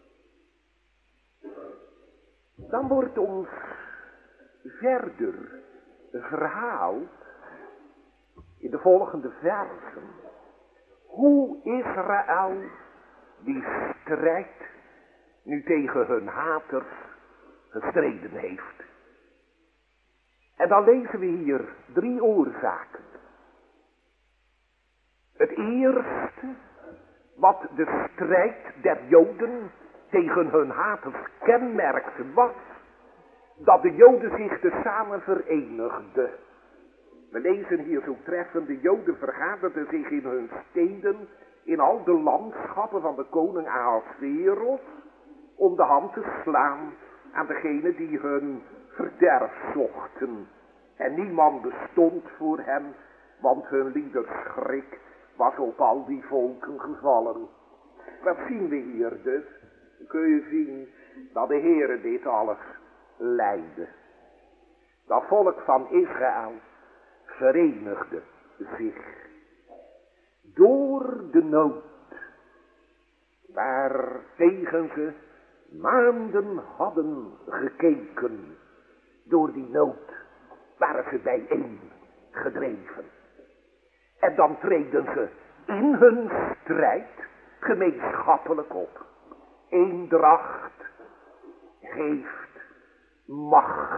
Dan wordt ons verder verhaald in de volgende versen hoe Israël die strijd nu tegen hun haters gestreden heeft. En dan lezen we hier 3 oorzaken. Het eerste, wat de strijd der Joden tegen hun haters kenmerkte, was dat de Joden zich tezamen verenigden. We lezen hier zo treffend, de Joden vergaderden zich in hun steden, in al de landschappen van de koning Ahasveros, om de hand te slaan aan degenen die hun verderf zochten. En niemand bestond voor hen, want hun liederschrik was op al die volken gevallen. Wat zien we hier dus? Kun je zien dat de Heere dit alles leidde. Dat volk van Israël verenigde zich door de nood, waartegen ze maanden hadden gekeken. Door die nood waren ze bijeen gedreven. En dan treden ze in hun strijd gemeenschappelijk op. Eendracht geeft macht.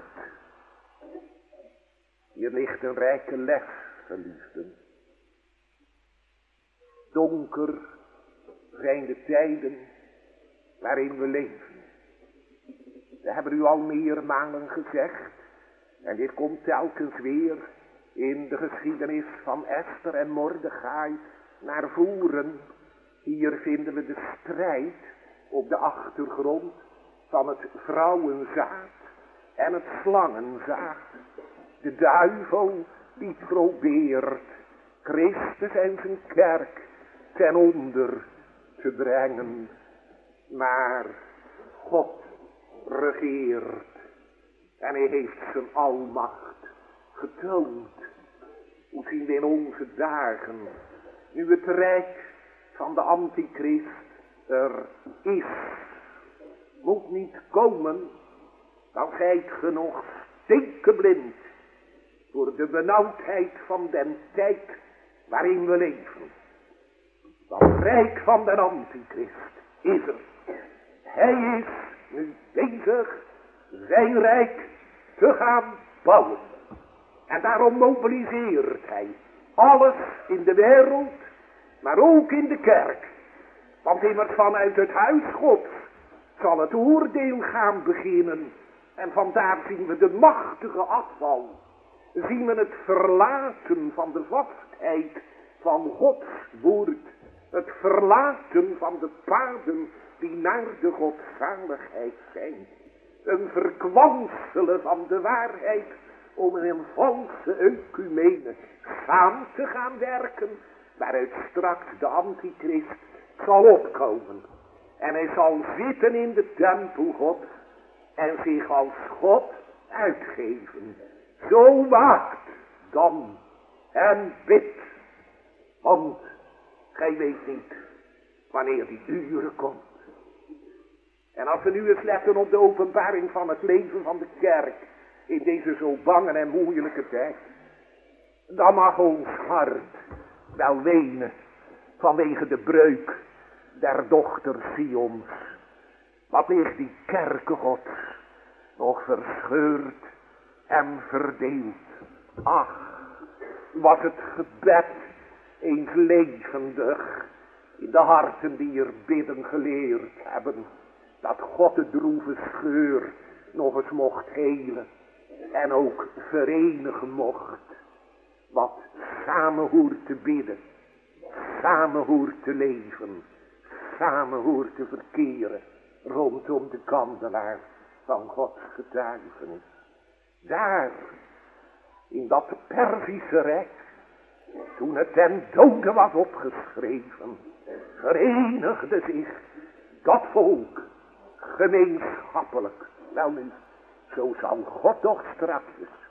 Hier ligt een rijke les, geliefden. Donker zijn de tijden waarin we leven. We hebben u al meermalen gezegd, en dit komt telkens weer in de geschiedenis van Esther en Mordechai naar voren. Hier vinden we de strijd op de achtergrond van het vrouwenzaad en het slangenzaad. De duivel die probeert Christus en zijn kerk ten onder te brengen. Maar God regeert en hij heeft zijn almacht getoond. Hoe zien we in onze dagen, nu het rijk van de antichrist er is, moet niet komen, dan zijt ge nog stekenblind voor de benauwdheid van den tijd waarin we leven. Dat rijk van de antichrist is er. Hij is nu bezig zijn rijk te gaan bouwen. En daarom mobiliseert hij alles in de wereld, maar ook in de kerk. Want immers vanuit het huis Gods zal het oordeel gaan beginnen. En vandaar zien we de machtige afval. Zien we het verlaten van de vastheid van Gods woord. Het verlaten van de paden die naar de godzaligheid zijn. Een verkwanselen van de waarheid om in een valse ecumene samen te gaan werken, waaruit straks de antichrist zal opkomen. En hij zal zitten in de tempel Gods en zich als God uitgeven. Zo waakt dan en bidt, want gij weet niet wanneer die uren komt. En als we nu eens letten op de openbaring van het leven van de kerk in deze zo bange en moeilijke tijd, dan mag ons hart wel wenen vanwege de breuk der dochter Sions. Wat ligt die kerke Gods nog verscheurd en verdeeld. Ach, was het gebed eens levendig in de harten die er bidden geleerd hebben, dat God de droeve scheur nog eens mocht helen en ook verenigen mocht. Wat samen hoort te bidden, samen hoort te leven, samen hoort te verkeren rondom de kandelaar van Gods getuigenis. Daar, in dat Perzische Rijk, toen het ten dode was opgeschreven, verenigde zich dat volk gemeenschappelijk. Welnu, zo zal God toch straks,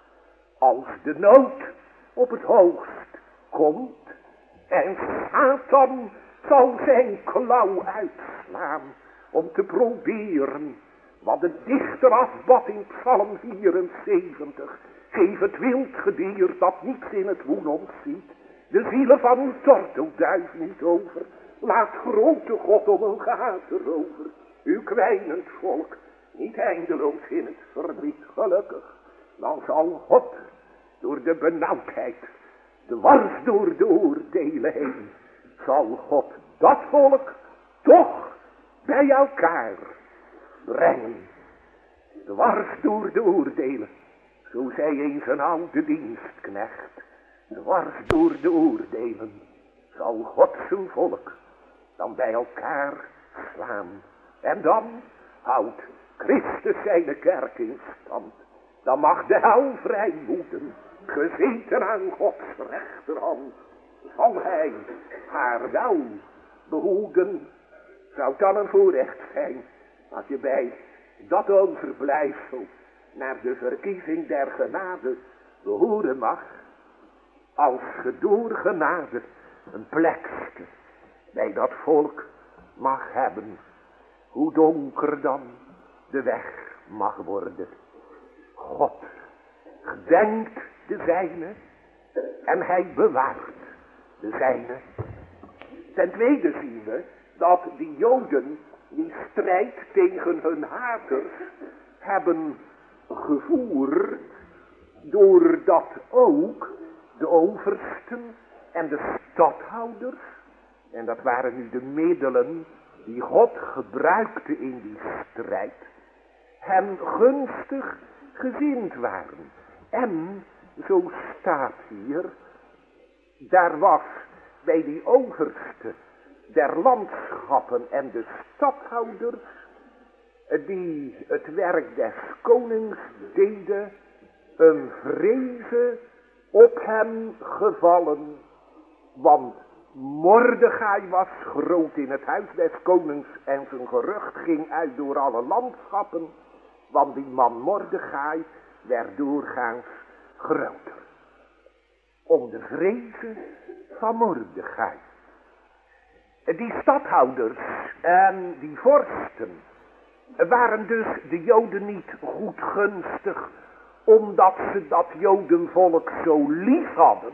als de nood op het hoogst komt en Satan zal zijn klauw uitslaan om te proberen wat de dichter afbad in Psalm 74. Geef het wild gedier dat niets in het woen ontziet, de zielen van uw tortelduif niet over. Laat grote God om een gehate rover, uw kwijnend volk niet eindeloos in het verdriet. Gelukkig, dan zal God door de benauwdheid, dwars door de oordelen heen, zal God dat volk toch bij elkaar brengen. Dwars door de oordelen, zo zei eens een oude dienstknecht. Dwars door de oordelen zal God zijn volk dan bij elkaar slaan. En dan houdt Christus zijn kerk in stand, dan mag de hel vrijmoeden. Gezeten aan Gods rechterhand, zal hij haar wel behoeden. Zou het dan een voorrecht zijn, als je bij dat overblijfsel naar de verkiezing der genade behoren mag, als ge door genade een plekje bij dat volk mag hebben, hoe donker dan de weg mag worden. God gedenkt de zijne en hij bewaart de zijne. Ten tweede zien we dat die Joden die strijd tegen hun haters hebben gevoerd, doordat ook de oversten en de stadhouders, en dat waren nu de middelen die God gebruikte in die strijd, hem gunstig gezind waren. En, zo staat hier, daar was bij die overste der landschappen en de stadhouders, die het werk des konings deden, een vreze op hem gevallen. Want Mordechai was groot in het huis des konings en zijn gerucht ging uit door alle landschappen. Want die man Mordechai werd doorgaans groter. Om de vreze van Mordechai. Die stadhouders en die vorsten waren dus de Joden niet goed gunstig, omdat ze dat Jodenvolk zo lief hadden,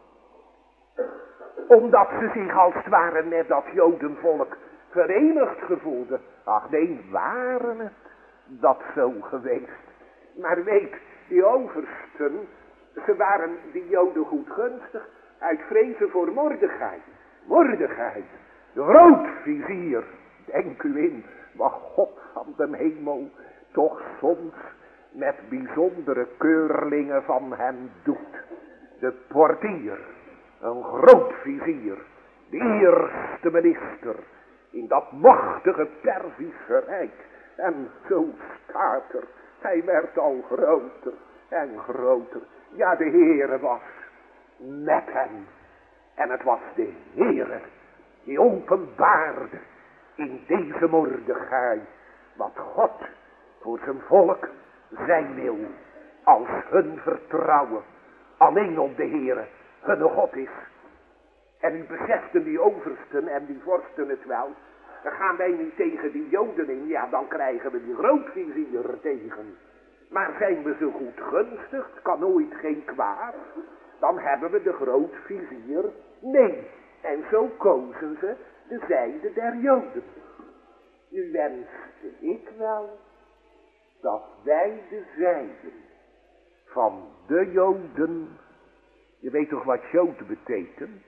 omdat ze zich als het ware met dat Jodenvolk verenigd gevoelden. Ach nee, waren het dat zo geweest. Maar weet, die oversten, ze waren die Joden goed gunstig uit vrezen voor Mordechai. Mordechai, de grootvizier, denk u in wat God van de hemel toch soms met bijzondere keurlingen van hem doet. De portier, een grootvizier, de eerste minister in dat machtige Perzische Rijk. En zo staat er, hij werd al groter en groter. Ja, de Heere was met hem. En het was de Heere die openbaarde in deze Mordechai wat God voor zijn volk zijn wil, als hun vertrouwen alleen op de Heere hun God is. En u beseften die oversten en die vorsten het wel. Dan gaan wij niet tegen die Joden in, ja dan krijgen we die grootvizier tegen. Maar zijn we zo goed gunstig, het kan nooit geen kwaad, dan hebben we de grootvizier nee. En zo kozen ze de zijde der Joden. Nu wenste ik wel dat wij de zijde van de Joden, je weet toch wat Jood betekent?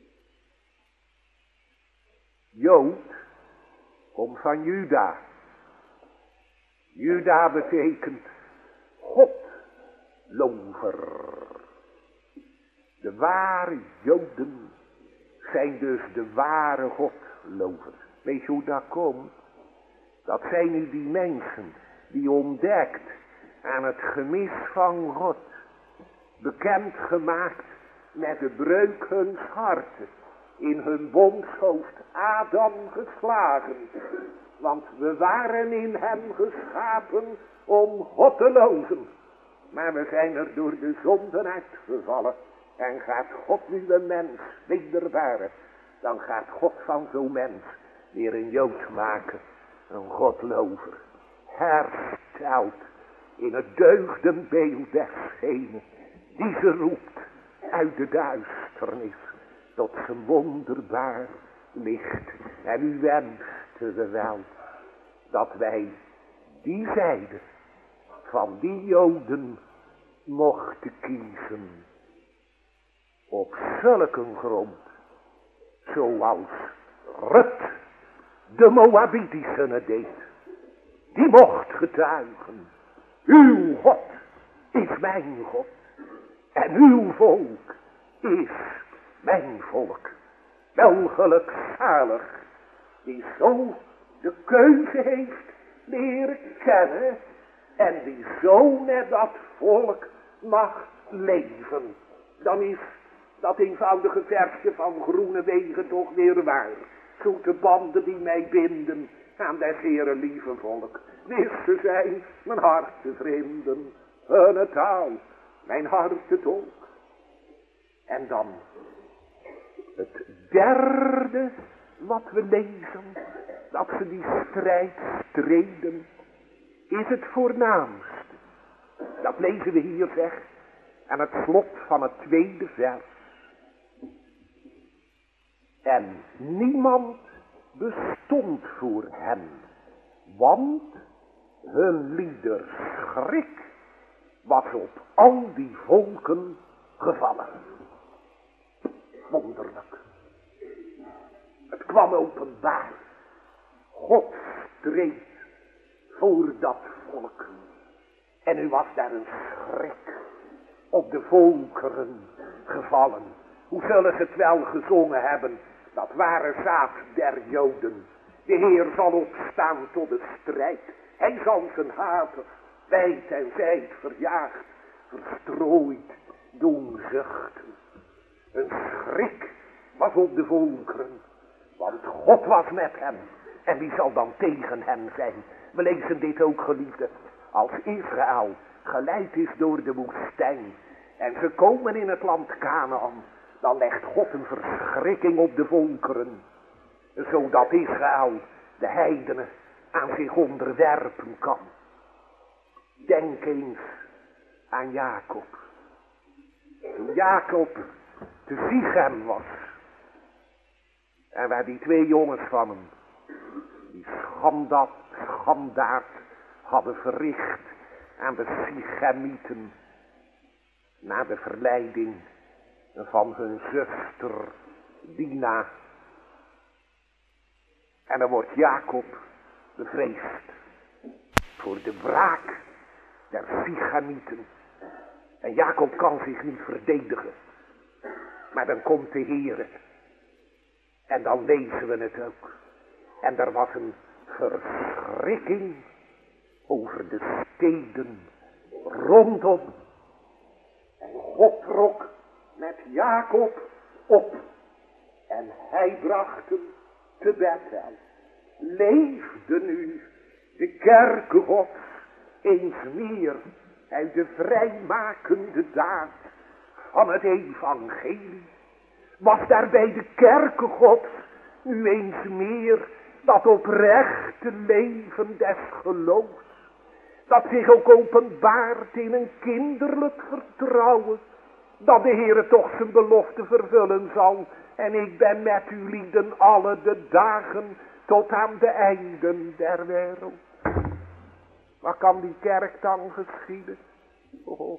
Jood komt van Juda. Juda betekent Godlover. De ware Joden zijn dus de ware Godlovers. Weet je hoe dat komt? Dat zijn nu die mensen die ontdekt aan het gemis van God, bekend gemaakt met de breuk huns harten, in hun bondshoofd Adam geslagen. Want we waren in hem geschapen om God te loven. Maar we zijn er door de zonden uitgevallen. En gaat God nu een mens wederbaren, dan gaat God van zo'n mens weer een Jood maken. Een Godlover. Hersteld in het deugdenbeeld desgene die ze roept uit de duisternis tot zijn wonderbaar licht. En u wenste we wel dat wij die zijde van die Joden mochten kiezen. Op zulke grond, zoals Rut de Moabitische het deed. Die mocht getuigen, uw God is mijn God en uw volk is mijn volk. Wel gelukzalig die zo de keuze heeft leren kennen en die zo met dat volk mag leven. Dan is dat eenvoudige versje van Groenewegen toch weer waar. Zoete banden die mij binden aan des Heeren lieve volk. Wisten zijn mijn harte vrienden, hun taal, mijn harte tolk. En dan het derde wat we lezen, dat ze die strijd streden, is het voornaamste. Dat lezen we hier zeg, aan het slot van het tweede vers. En niemand bestond voor hen, want hun lieder schrik was op al die volken gevallen. Wonderlijk. Het kwam openbaar. God streed voor dat volk. En nu was daar een schrik op de volkeren gevallen. Hoe zullen ze het wel gezongen hebben? Dat ware zaad der Joden. De Heer zal opstaan tot de strijd. Hij zal zijn haten wijd en zijd verjaagd, verstrooid doen zuchten. Een schrik was op de volkeren, want God was met hem. En wie zal dan tegen hem zijn? We lezen dit ook, geliefden, als Israël geleid is door de woestijn en ze komen in het land Kanaan, dan legt God een verschrikking op de volkeren, zodat Israël de heidenen aan zich onderwerpen kan. Denk eens aan Jacob. Toen Jacob te Sichem was, en waar die twee jongens van hem, die schandaad hadden verricht aan de Sichemieten, na de verleiding van hun zuster Dina. En dan wordt Jacob bevreesd voor de wraak der Sichemieten. En Jacob kan zich niet verdedigen. Maar dan komt de Heere. En dan lezen we het ook. En er was een verschrikking over de steden rondom. En God trok met Jacob op. En hij bracht hem te Bethel. Leefde nu de kerk Gods eens meer uit de vrijmakende daad van het evangelie? Was daar bij de kerk Gods nu eens meer dat oprechte leven des geloofs, dat zich ook openbaart in een kinderlijk vertrouwen, dat de Heere toch zijn belofte vervullen zal, en ik ben met u lieden alle de dagen tot aan de einden der wereld. Wat kan die kerk dan geschieden? Oh.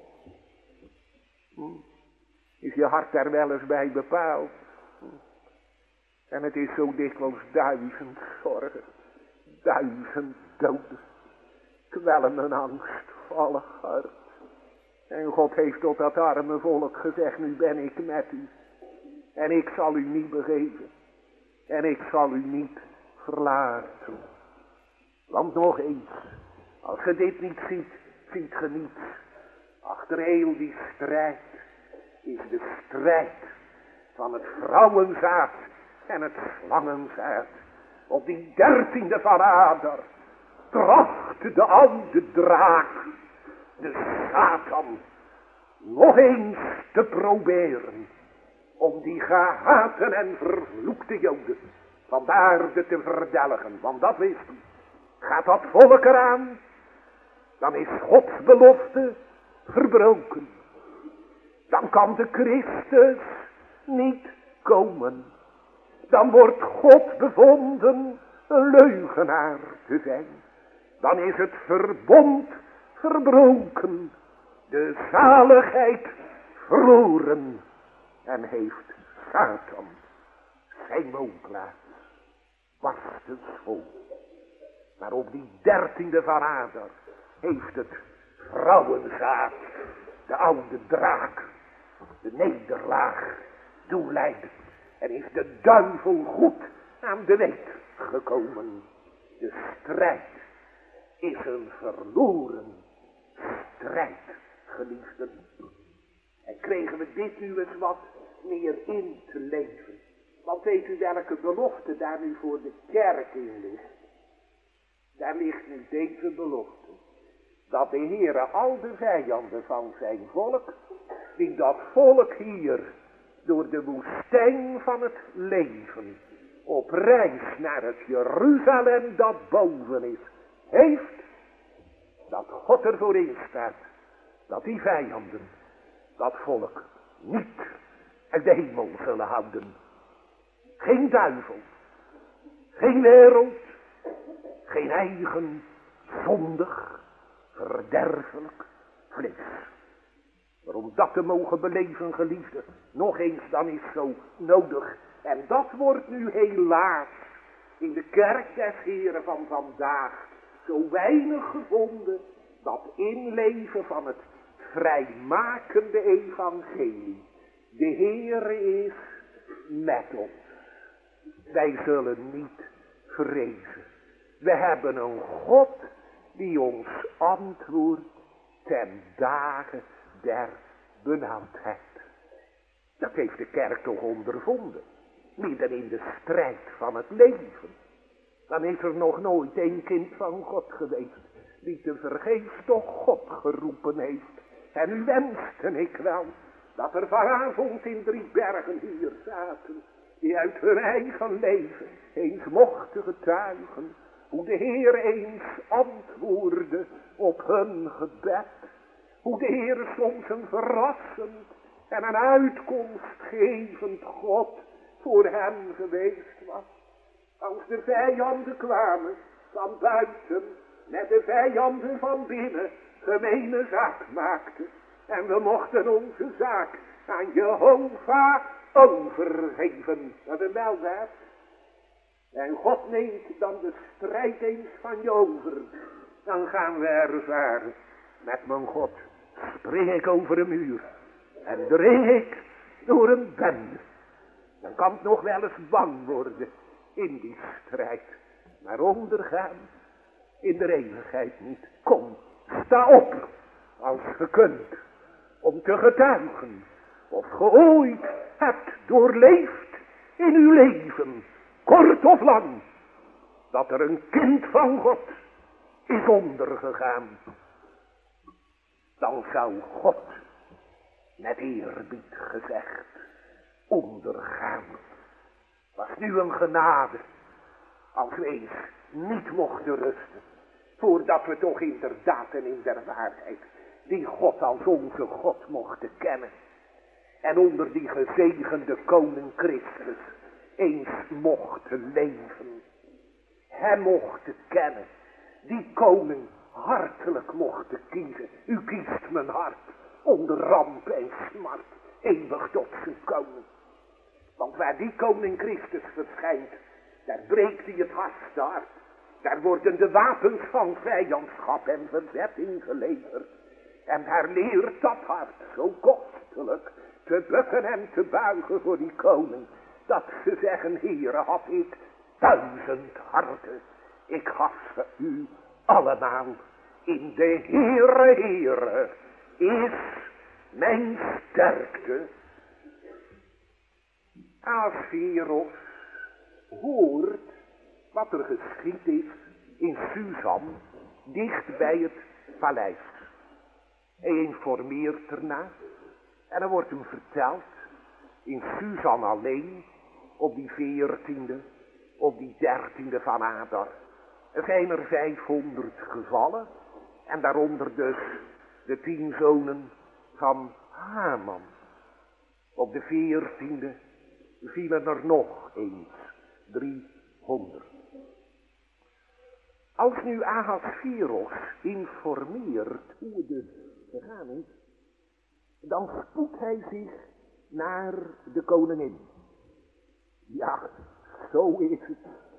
Is je hart daar wel eens bij bepaald? En het is zo dikwijls 1000 zorgen, 1000 doden, kwellen een angstvallig hart. En God heeft tot dat arme volk gezegd, nu ben ik met u. En ik zal u niet begeven. En ik zal u niet verlaten. Want nog eens, als je dit niet ziet, ziet je niets. Achter heel die strijd is de strijd van het vrouwenzaad en het slangenzaad. Op die 13e van Ader trachtte de oude draak, de Satan, nog eens te proberen om die gehate en vervloekte Joden van de aarde te verdelgen. Want dat wist hij. Gaat dat volk eraan, dan is Gods belofte verbroken. Dan kan de Christus niet komen. Dan wordt God bevonden een leugenaar te zijn. Dan is het verbond verbroken, de zaligheid verloren, en heeft Satan zijn woonplaats barstensvol. Maar op die 13e van Ader heeft het vrouwenzaad, de oude draak, de nederlaag doorleid. En is de duivel goed aan de weet gekomen. De strijd is een verloren strijd, geliefden. En kregen we dit nu eens wat meer in te leven. Want weet u welke belofte daar nu voor de kerk in ligt? Daar ligt nu deze belofte. Dat de Heere al de vijanden van zijn volk, die dat volk hier door de woestijn van het leven op reis naar het Jeruzalem dat boven is, heeft, dat God ervoor instaat, dat die vijanden dat volk niet uit de hemel zullen houden. Geen duivel, geen wereld, geen eigen zondig, verderfelijk vlees. Maar om dat te mogen beleven, geliefde, nog eens, dan is zo nodig. En dat wordt nu helaas in de kerk des Heren van vandaag zo weinig gevonden, dat inleven van het vrijmakende evangelie. De Heere is met ons. Wij zullen niet vrezen. We hebben een God die ons antwoordt ten dagen der benauwdheid. Dat heeft de kerk toch ondervonden. Midden in de strijd van het leven. Dan is er nog nooit een kind van God geweest die te vergeefs toch God geroepen heeft. En nu wenste ik wel dat er vanavond in 3 bergen hier zaten, die uit hun eigen leven eens mochten getuigen hoe de Heer eens antwoordde op hun gebed. Hoe de Heer soms een verrassend en een uitkomstgevend God voor hem geweest was. Als de vijanden kwamen van buiten, met de vijanden van binnen gemene zaak maakten. En we mochten onze zaak aan Jehovah overgeven. Dat is wel waar. En God neemt dan de strijd eens van je over. Dan gaan we ervaren. Met mijn God spring ik over een muur. En dring ik door een bende. Dan kan het nog wel eens bang worden in die strijd. Maar ondergaan in de eeuwigheid niet. Kom, sta op als ge kunt. Om te getuigen of ge ooit hebt doorleefd in uw leven, kort of lang, dat er een kind van God is ondergegaan. Dan zou God, met eerbied gezegd, ondergaan. Was nu een genade, als we eens niet mochten rusten, voordat we toch inderdaad en in der waarheid die God als onze God mochten kennen. En onder die gezegende koning Christus eens mochten leven. Hem mochten kennen. Die koning hartelijk mochten kiezen. U kiest mijn hart onder ramp en smart. Eeuwig tot zijn koning. Want waar die koning Christus verschijnt, daar breekt hij het hardste hart. Daar worden de wapens van vijandschap en verzetting geleverd. En daar leert dat hart zo kostelijk te bukken en te buigen voor die koning. Dat ze zeggen, Heere, had ik 1000 harten. Ik gaf ze u allemaal. In de Heere, Heere, is mijn sterkte. Asveros hoort wat er geschied is in Susan, dicht bij het paleis. Hij informeert erna en er wordt hem verteld, in Susan alleen, op die 14e, op die 13e van Adar. Er zijn er 500 gevallen en daaronder dus de 10 zonen van Haman. Op de 14e vielen er nog eens 300. Als nu Ahasveros informeert hoe het dus gegaan is, dan spoedt hij zich naar de koningin. Ja, zo is het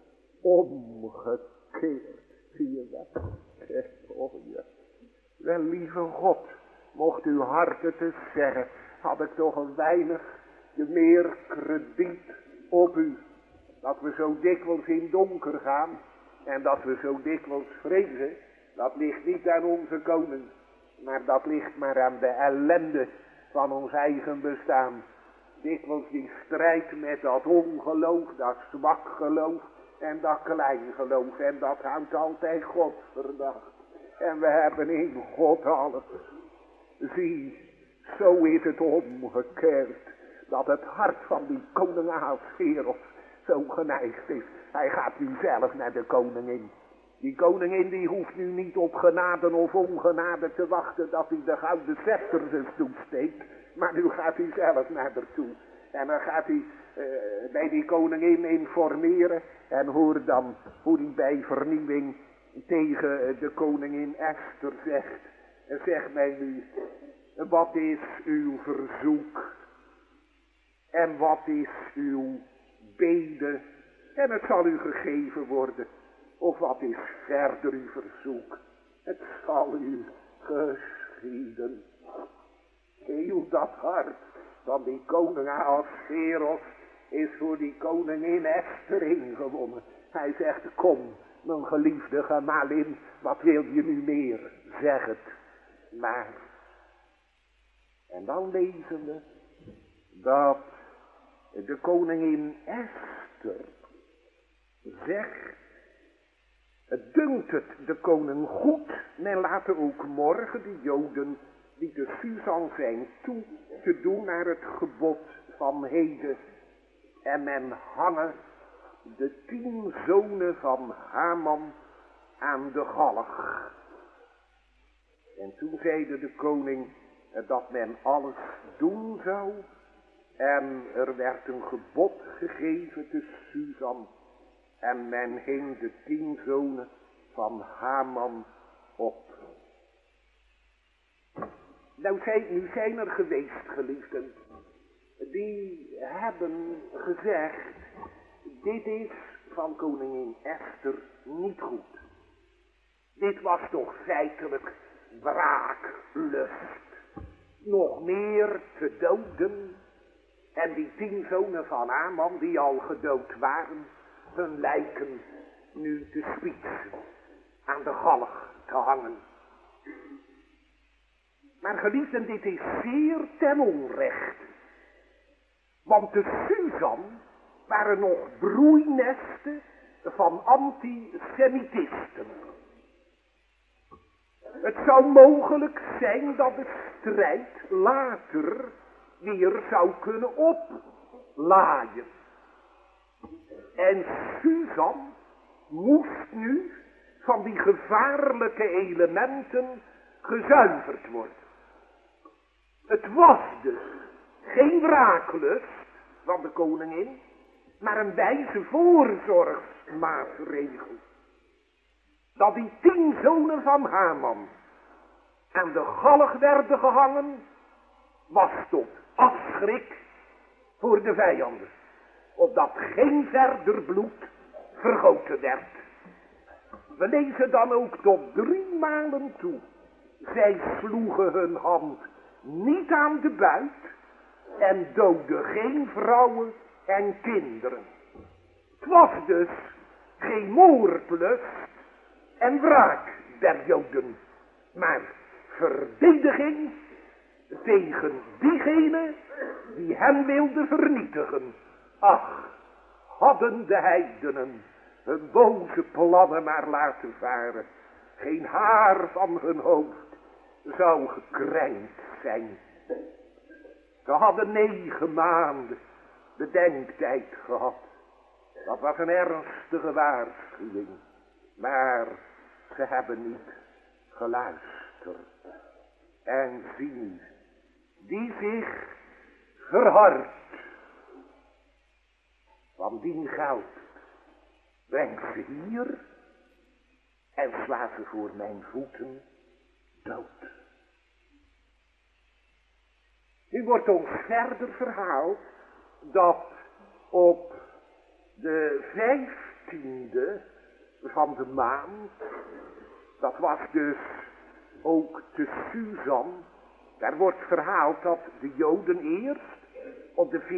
omgekeerd, zie je dat? Oh ja. Wel, lieve God, mocht uw hart het eens zeggen, had ik toch een weinig meer krediet op u. Dat we zo dikwijls in donker gaan en dat we zo dikwijls vrezen Dat ligt niet aan onze koning, maar dat ligt maar aan de ellende van ons eigen bestaan. Dikwijls die strijd met dat ongeloof, dat zwak geloof en dat klein geloof. En dat houdt altijd God verdacht. En we hebben in God alles. Zie, zo is het omgekeerd. Dat het hart van die koning Ahasveros zo geneigd is. Hij gaat nu zelf naar de koningin. Die koningin die hoeft nu niet op genade of ongenade te wachten dat hij de gouden scepter zijn toesteekt. Maar nu gaat hij zelf naar haar toe. En dan gaat hij bij die koningin informeren. En hoor dan hoe hij bij vernieuwing tegen de koningin Esther zegt. Zeg mij nu, wat is uw verzoek? En wat is uw bede? En het zal u gegeven worden. Of wat is verder uw verzoek? Het zal u geschieden. Heel dat hart van die koning Ahasveros is voor die koningin Esther ingewonnen. Hij zegt, kom, mijn geliefde gemalin, wat wil je nu meer? Zeg het maar. En dan lezen we dat de koningin Esther zegt, het dunkt het de koning goed, men laten ook morgen de Joden die te Susan zijn toe te doen naar het gebod van heden. En men hangen de 10 zonen van Haman aan de galg. En toen zeide de koning dat men alles doen zou. En er werd een gebod gegeven te Susan. En men hing de 10 zonen van Haman op. Nou nu zijn er geweest, geliefden, die hebben gezegd, dit is van koningin Esther niet goed. Dit was toch feitelijk wraaklust. Nog meer te doden. En die 10 zonen van Haman die al gedood waren, hun lijken nu te spietsen, aan de galg te hangen. Maar geliefden, dit is zeer ten onrecht. Want de Susan waren nog broeinesten van antisemitisten. Het zou mogelijk zijn dat de strijd later weer zou kunnen oplaaien. En Susan moest nu van die gevaarlijke elementen gezuiverd worden. Het was dus geen wraaklust van de koningin, maar een wijze voorzorgsmaatregel. Dat die 10 zonen van Haman aan de galg werden gehangen, was tot afschrik voor de vijanden. Opdat geen verder bloed vergoten werd. We lezen dan ook tot 3 malen toe. Zij sloegen hun hand niet aan de buit en doodden geen vrouwen en kinderen. Het was dus geen moordlust en wraak der Joden, maar verdediging tegen diegene die hen wilde vernietigen. Ach, hadden de heidenen hun boze plannen maar laten varen, geen haar van hun hoofd zou gekrenkt zijn. Ze hadden 9 maanden bedenktijd gehad. Dat was een ernstige waarschuwing. Maar ze hebben niet geluisterd. En zie nu, die zich verhardt van dien geld, brengt ze hier en slaat ze voor mijn voeten dood. Nu wordt ons verder verhaald dat op de 15e van de maand, dat was dus ook te Susan, daar wordt verhaald dat de Joden eerst op de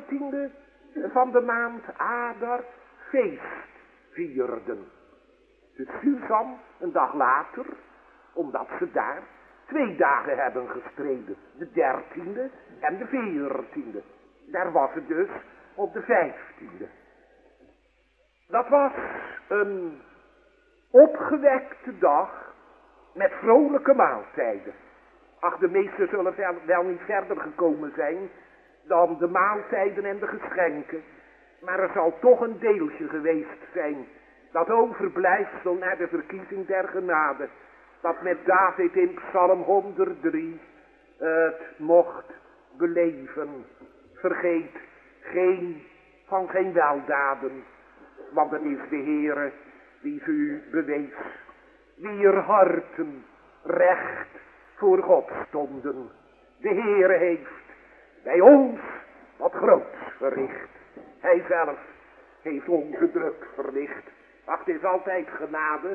14e van de maand Adar feest vierden. te Suzan een dag later, omdat ze daar 2 dagen hebben gestreden. De 13e en de 14e. Daar was het dus op de 15e. Dat was een opgewekte dag met vrolijke maaltijden. Ach, de meesten zullen wel niet verder gekomen zijn dan de maaltijden en de geschenken. Maar er zal toch een deeltje geweest zijn dat overblijfsel naar de verkiezing der genade. Dat met David in Psalm 103 het mocht beleven. Vergeet van geen weldaden, want het is de Heere die ze u bewees. Wier harten recht voor God stonden. De Heere heeft bij ons wat groots verricht. Hij zelf heeft onze druk verlicht. Ach, het is altijd genade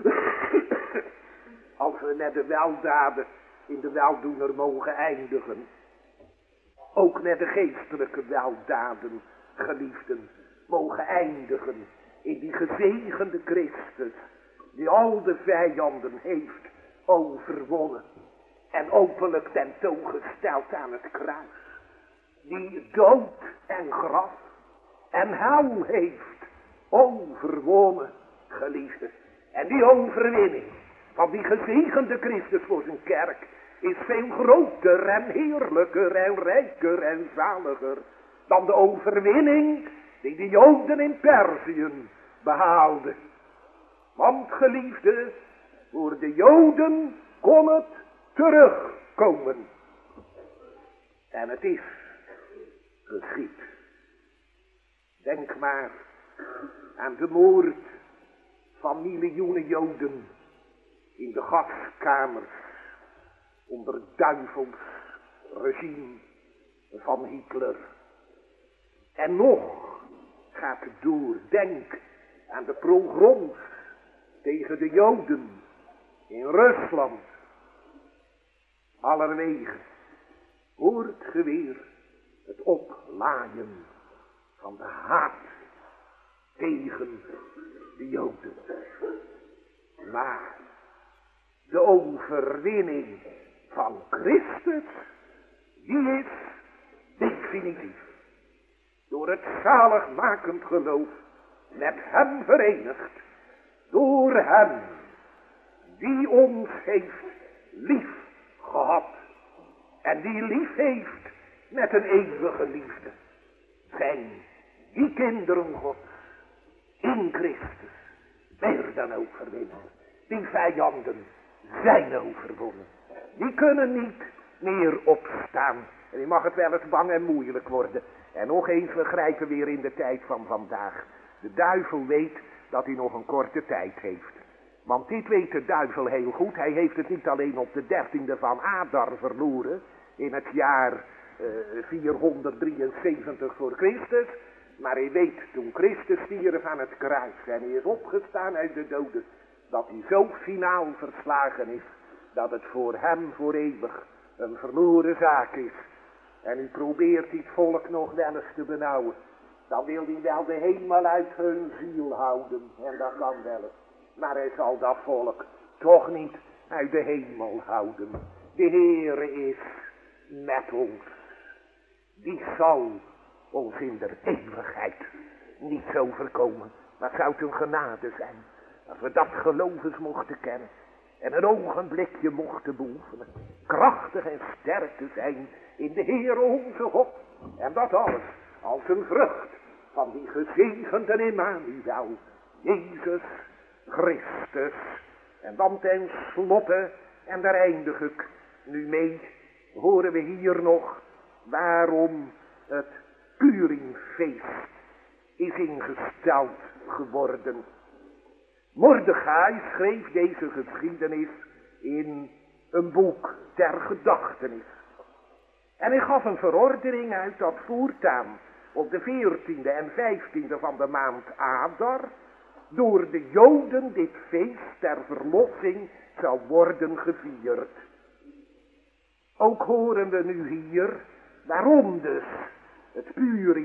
als we met de weldaden in de weldoener mogen eindigen. Ook met de geestelijke weldaden, geliefden, mogen eindigen in die gezegende Christus, die al de vijanden heeft overwonnen en openlijk tentoongesteld aan het kruis. Die dood en graf en hel heeft overwonnen, geliefden. En die overwinning van die gezegende Christus voor zijn kerk is veel groter en heerlijker en rijker en zaliger dan de overwinning die de Joden in Perzië behaalden. Want, geliefde, voor de Joden kon het terugkomen. En het is geschied. Denk maar aan de moord van miljoenen Joden in de gaskamers onder het duivels regime van Hitler. En nog gaat het door. Denk aan de pogroms tegen de Joden in Rusland. Allerwege hoort ge weer het oplaaien van de haat tegen de Joden. Maar de overwinning van Christus, die is definitief. Door het zaligmakend geloof met hem verenigd. Door hem die ons heeft lief gehad. En die lief heeft met een eeuwige liefde. Zijn die kinderen Gods in Christus meer dan overwinnen. Die vijanden zijn overwonnen. Die kunnen niet meer opstaan. En die mag het wel eens bang en moeilijk worden. En nog eens, we grijpen weer in de tijd van vandaag. De duivel weet dat hij nog een korte tijd heeft. Want dit weet de duivel heel goed. Hij heeft het niet alleen op de 13e van Adar verloren. In het jaar 473 voor Christus. Maar hij weet toen Christus stierf aan het kruis. En hij is opgestaan uit de doden. Dat hij zo finaal verslagen is. Dat het voor hem voor eeuwig een verloren zaak is. En u probeert dit volk nog wel eens te benauwen. Dan wil hij wel de hemel uit hun ziel houden. En dat kan wel eens. Maar hij zal dat volk toch niet uit de hemel houden. De Heere is met ons. Die zal ons in de eeuwigheid niet zo voorkomen. Maar het zou het een genade zijn. Als we dat gelovens mochten kennen. En een ogenblikje mochten beoefenen. Krachtig en sterk te zijn in de Heere onze God. En dat alles als een vrucht van die gezegende Emmanuel. Jezus Christus. En dan ten slotte, en daar eindig ik nu mee, horen we hier nog waarom het Purimfeest is ingesteld geworden. Mordechai schreef deze geschiedenis in een boek ter gedachtenis. En hij gaf een verordening uit dat voortaan op de 14e en 15e van de maand Adar door de Joden dit feest ter verlossing zou worden gevierd. Ook horen we nu hier waarom dus het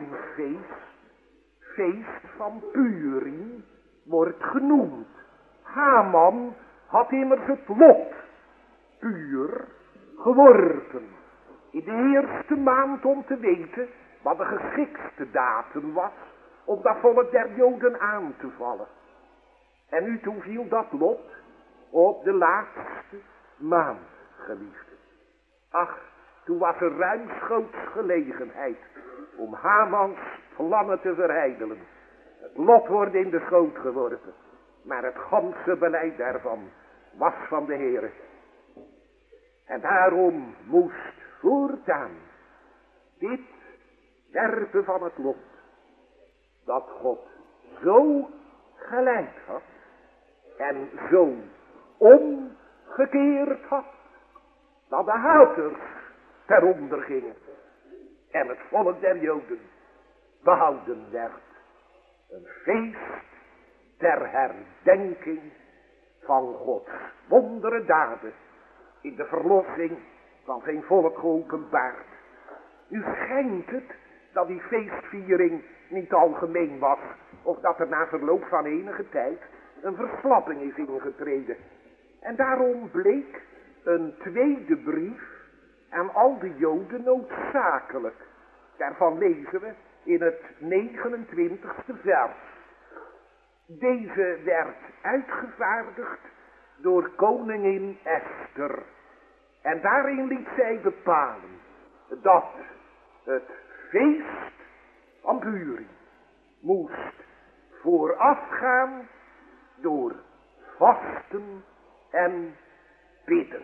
Purimfeest, feest van Purim, wordt genoemd. Haman had immers het lot, puur, geworpen. In de eerste maand om te weten wat de geschiktste datum was om dat volk der Joden aan te vallen. En nu toen viel dat lot op de laatste maand, geliefde. Ach, toen was er ruimschoots gelegenheid om Hamans plannen te verijdelen. Het lot wordt in de schoot geworpen, maar het ganse beleid daarvan was van de Heere. En daarom moest voortaan dit werpen van het lot, dat God zo geleid had en zo omgekeerd had, dat de haters teronder gingen en het volk der Joden behouden werd. Een feest ter herdenking van Gods wondere daden in de verlossing van zijn volk geopenbaard. Nu schijnt het dat die feestviering niet algemeen was, of dat er na verloop van enige tijd een verslapping is ingetreden. En daarom bleek een tweede brief aan al de Joden noodzakelijk. Daarvan lezen we in het 29e vers. Deze werd uitgevaardigd door koningin Esther. En daarin liet zij bepalen dat het feest van Purim moest voorafgaan door vasten en bidden.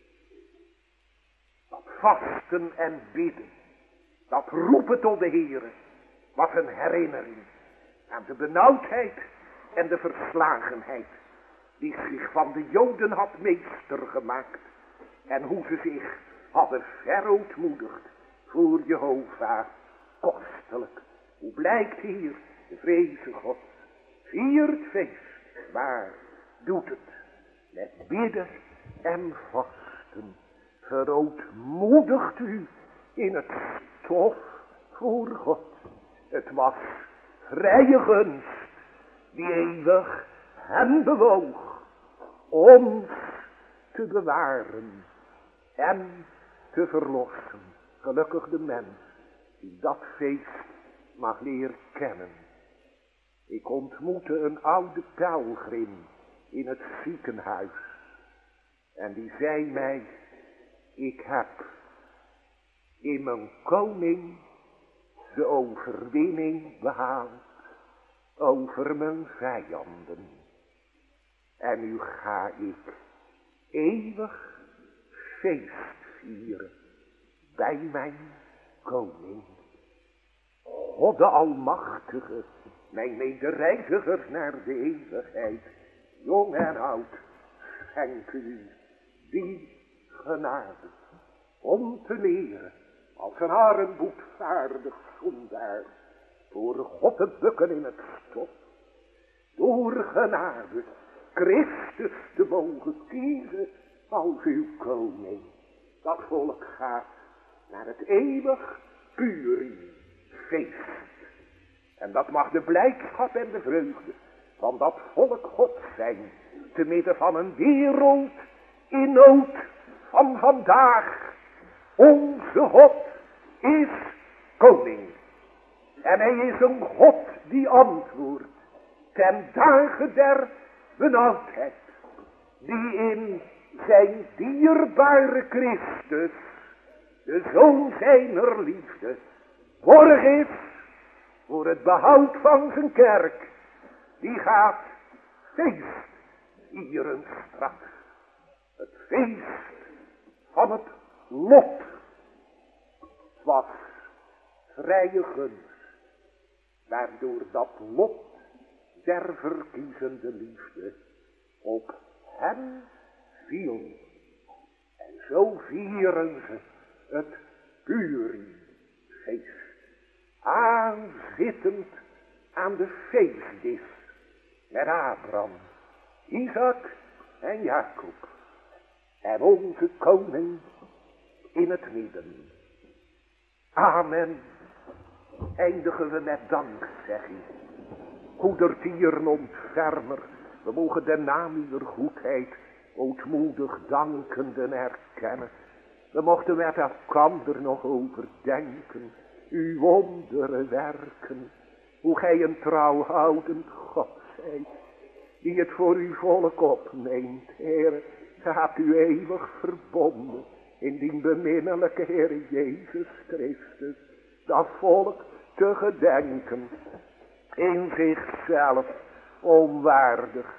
Dat vasten en bidden, dat roepen tot de Heere, was een herinnering aan de benauwdheid en de verslagenheid die zich van de Joden had meester gemaakt en hoe ze zich hadden verootmoedigd voor Jehovah. Kostelijk, hoe blijkt hier de vreze Gods. Viert feest, maar doet het met bidden en vasten. Verootmoedigt u in het stof voor God. Het was vrije gunst die eeuwig hem bewoog ons te bewaren en te verlossen. Gelukkig de mens die dat feest mag leren kennen. Ik ontmoette een oude pelgrim in het ziekenhuis en die zei mij: ik heb in mijn koning de overwinning behaald over mijn vijanden. En nu ga ik eeuwig feest vieren bij mijn koning. God de Almachtige, mijn medereizigers naar de eeuwigheid, jong en oud, schenk u die genade om te leren als een arenboetvaardig zondaar voor God te bukken in het stof, door genade Christus te mogen kiezen als uw koning. Dat volk gaat naar het eeuwig Purimfeest. En dat mag de blijdschap en de vreugde van dat volk God zijn, te midden van een wereld in nood van vandaag. Onze God is koning. En hij is een God die antwoordt ten dagen der benauwdheid, die in zijn dierbare Christus, de Zoon zijner liefde, borg is voor het behoud van zijn kerk. Die gaat feest vieren straks. Het feest van het lot. Het was vrije gunst, waardoor dat lot der verkiezende liefde op hem viel. En zo vieren ze het Purimfeest, aanzittend aan de feestdis met Abraham, Isaac en Jacob en onze koning in het midden. Amen. Eindigen we met dankzegging. Goedertieren ontfermer, We mogen de naam uw goedheid ootmoedig dankenden erkennen. We mochten met elkander nog overdenken, uw wonderen werken, hoe gij een trouwhoudend God zijt, die het voor uw volk opneemt, Heere. Gij hebt u eeuwig verbonden in die beminnelijke Heer Jezus Christus, dat volk te gedenken, in zichzelf onwaardig,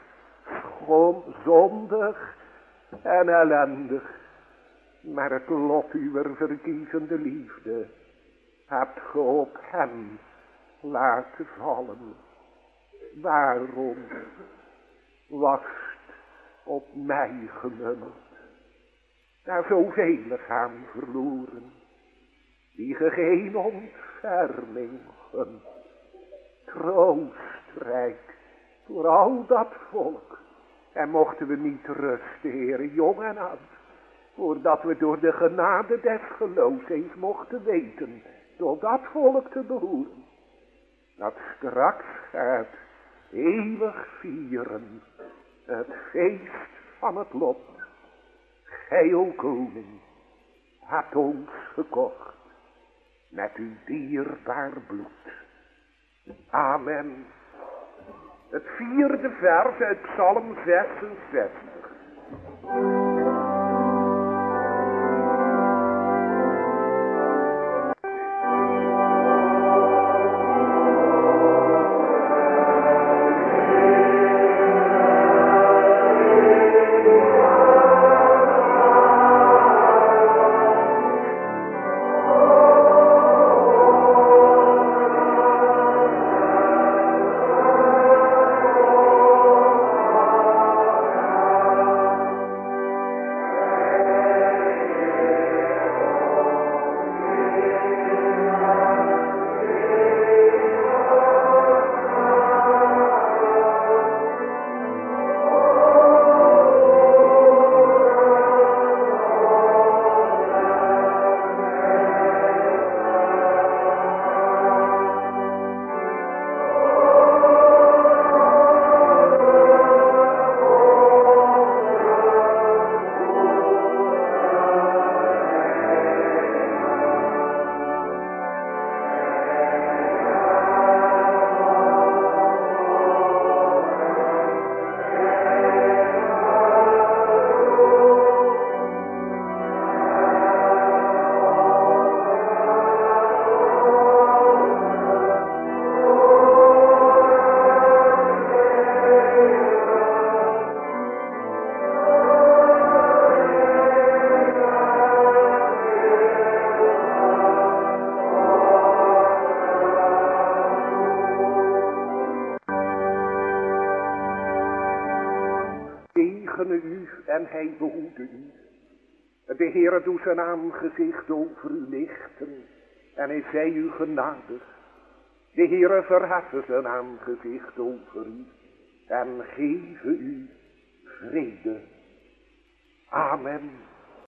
zondig en ellendig, maar het lot uw verkiezende liefde hebt ge op hem laten vallen. Waarom was het op mij gemunt? Daar zoveel gaan verloren, die ge geen ontferming gunt. Troostrijk voor al dat volk. En mochten we niet rusten, Heere, jong en oud, voordat we door de genade des geloofs eens mochten weten tot dat volk te behoren, dat straks gaat eeuwig vieren het feest van het lot. Gij, o koning, hebt ons gekocht met uw dierbaar bloed. Amen. Het 4e vers uit Psalm 66. En hij behoede u. De Heere doet zijn aangezicht over u lichten en hij zij u genadig. De Heere verheffen zijn aangezicht over u en geven u vrede. Amen.